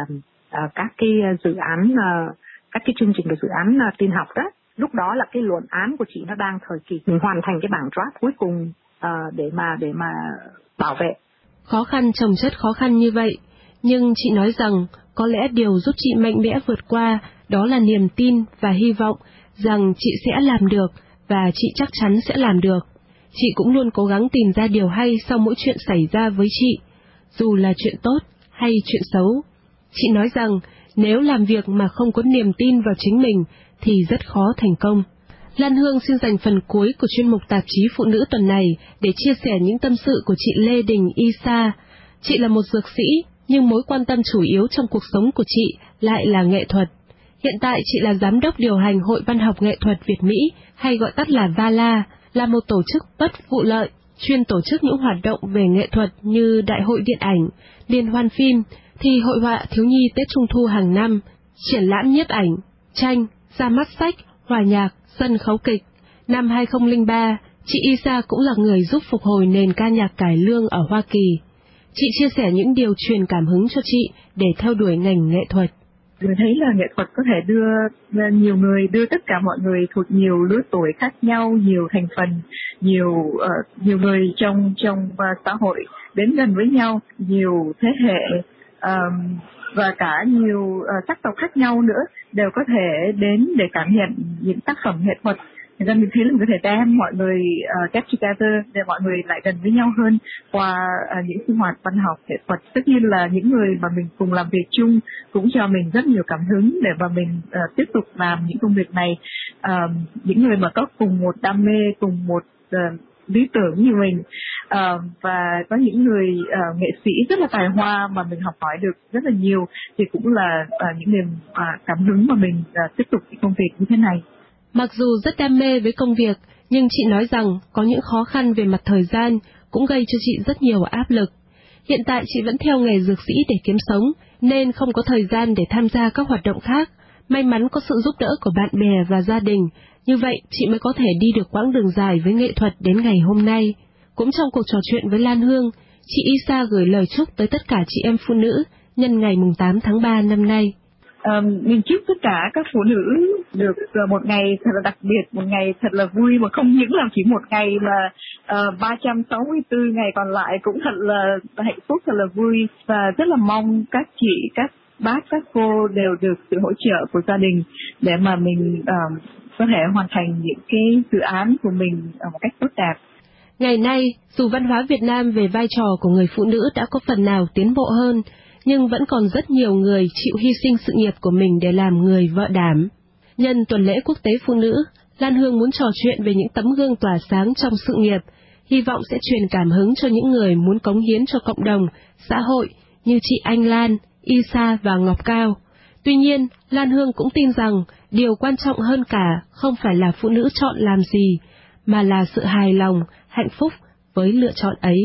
các cái dự án, các cái chương trình về dự án tin học đó. Lúc đó là cái luận án của chị nó đang thời kỳ mình hoàn thành cái bảng draft cuối cùng để mà bảo vệ. Khó khăn chồng chất khó khăn như vậy, nhưng chị nói rằng có lẽ điều giúp chị mạnh mẽ vượt qua đó là niềm tin và hy vọng rằng chị sẽ làm được và chị chắc chắn sẽ làm được. Chị cũng luôn cố gắng tìm ra điều hay sau mỗi chuyện xảy ra với chị, dù là chuyện tốt hay chuyện xấu. Chị nói rằng nếu làm việc mà không có niềm tin vào chính mình thì rất khó thành công. Lan Hương xin dành phần cuối của chuyên mục tạp chí Phụ nữ tuần này để chia sẻ những tâm sự của chị Lê Đình Isa. Chị là một dược sĩ, nhưng mối quan tâm chủ yếu trong cuộc sống của chị lại là nghệ thuật. Hiện tại chị là giám đốc điều hành Hội Văn học Nghệ thuật Việt Mỹ, hay gọi tắt là VALA, là một tổ chức bất vụ lợi, chuyên tổ chức những hoạt động về nghệ thuật như Đại hội Điện ảnh, Liên hoan phim, thi hội họa thiếu nhi Tết Trung thu hàng năm, triển lãm nhiếp ảnh, tranh, ra mắt sách, hòa nhạc, sân khấu kịch. Năm 2003, chị Isa cũng là người giúp phục hồi nền ca nhạc cải lương ở Hoa Kỳ. Chị chia sẻ những điều truyền cảm hứng cho chị để theo đuổi ngành nghệ thuật. Tôi thấy là nghệ thuật có thể đưa tất cả mọi người thuộc nhiều lứa tuổi khác nhau, nhiều thành phần, nhiều người trong xã hội đến gần với nhau, nhiều thế hệ và cả nhiều sắc tộc khác nhau nữa đều có thể đến để cảm nhận những tác phẩm nghệ thuật. Nên mình thấy là mình có thể đem mọi người get together để mọi người lại gần với nhau hơn qua những sinh hoạt văn học nghệ thuật. Tất nhiên là những người mà mình cùng làm việc chung cũng cho mình rất nhiều cảm hứng để mà mình tiếp tục làm những công việc này. Những người mà có cùng một đam mê, cùng một lý tưởng như mình, và có những người nghệ sĩ rất là tài hoa mà mình học hỏi được rất là nhiều, thì cũng là những niềm cảm hứng mà mình tiếp tục cái công việc như thế này. Mặc dù rất đam mê với công việc, nhưng chị nói rằng có những khó khăn về mặt thời gian cũng gây cho chị rất nhiều áp lực. Hiện tại chị vẫn theo nghề dược sĩ để kiếm sống, nên không có thời gian để tham gia các hoạt động khác. May mắn có sự giúp đỡ của bạn bè và gia đình, như vậy chị mới có thể đi được quãng đường dài với nghệ thuật đến ngày hôm nay. Cũng trong cuộc trò chuyện với Lan Hương, chị Isa gửi lời chúc tới tất cả chị em phụ nữ nhân ngày 8 tháng 3 năm nay. Mình chúc tất cả các phụ nữ được một ngày thật là đặc biệt, một ngày thật là vui, mà không những là chỉ một ngày mà 364 ngày còn lại cũng thật là hạnh phúc, thật là vui. Và rất là mong các chị, các bác, các cô đều được sự hỗ trợ của gia đình để mà mình có thể hoàn thành những cái dự án của mình một cách tốt đẹp. Ngày nay, dù văn hóa Việt Nam về vai trò của người phụ nữ đã có phần nào tiến bộ hơn, nhưng vẫn còn rất nhiều người chịu hy sinh sự nghiệp của mình để làm người vợ đảm. Nhân tuần lễ quốc tế phụ nữ, Lan Hương muốn trò chuyện về những tấm gương tỏa sáng trong sự nghiệp, hy vọng sẽ truyền cảm hứng cho những người muốn cống hiến cho cộng đồng, xã hội như chị Anh Lan, Isa và Ngọc Cao. Tuy nhiên, Lan Hương cũng tin rằng điều quan trọng hơn cả không phải là phụ nữ chọn làm gì, mà là sự hài lòng, hạnh phúc với lựa chọn ấy.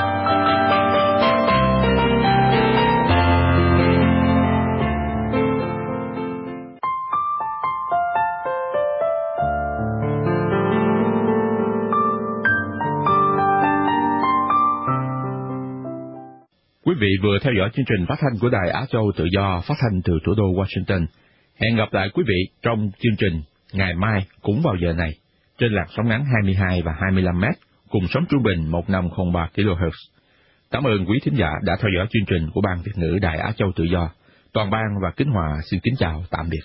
Quý vị vừa theo dõi chương trình phát thanh của Đài Á Châu Tự Do phát thanh từ thủ đô Washington. Hẹn gặp lại quý vị trong chương trình ngày mai cũng vào giờ này trên làn sóng ngắn 22 và 25 m cùng sóng trung bình 1503 kHz. Cảm ơn quý thính giả đã theo dõi chương trình của Ban Việt ngữ Đài Á Châu Tự Do. Toàn ban và Kính Hòa xin kính chào tạm biệt.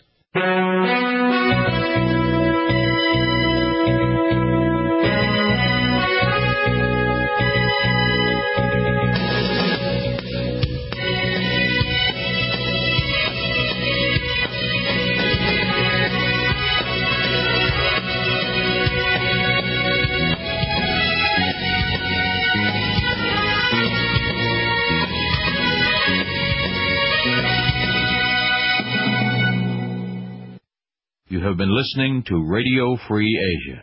You have been listening to Radio Free Asia.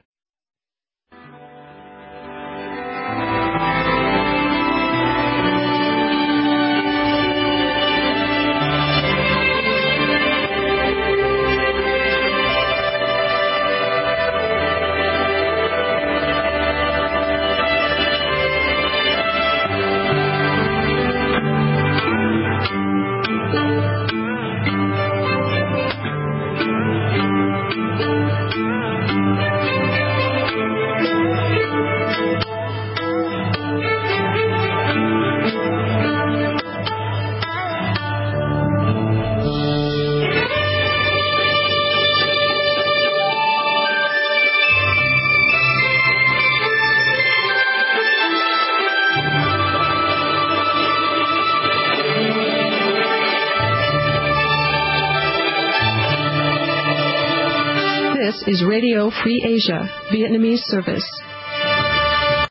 This is Radio Free Asia, Vietnamese service.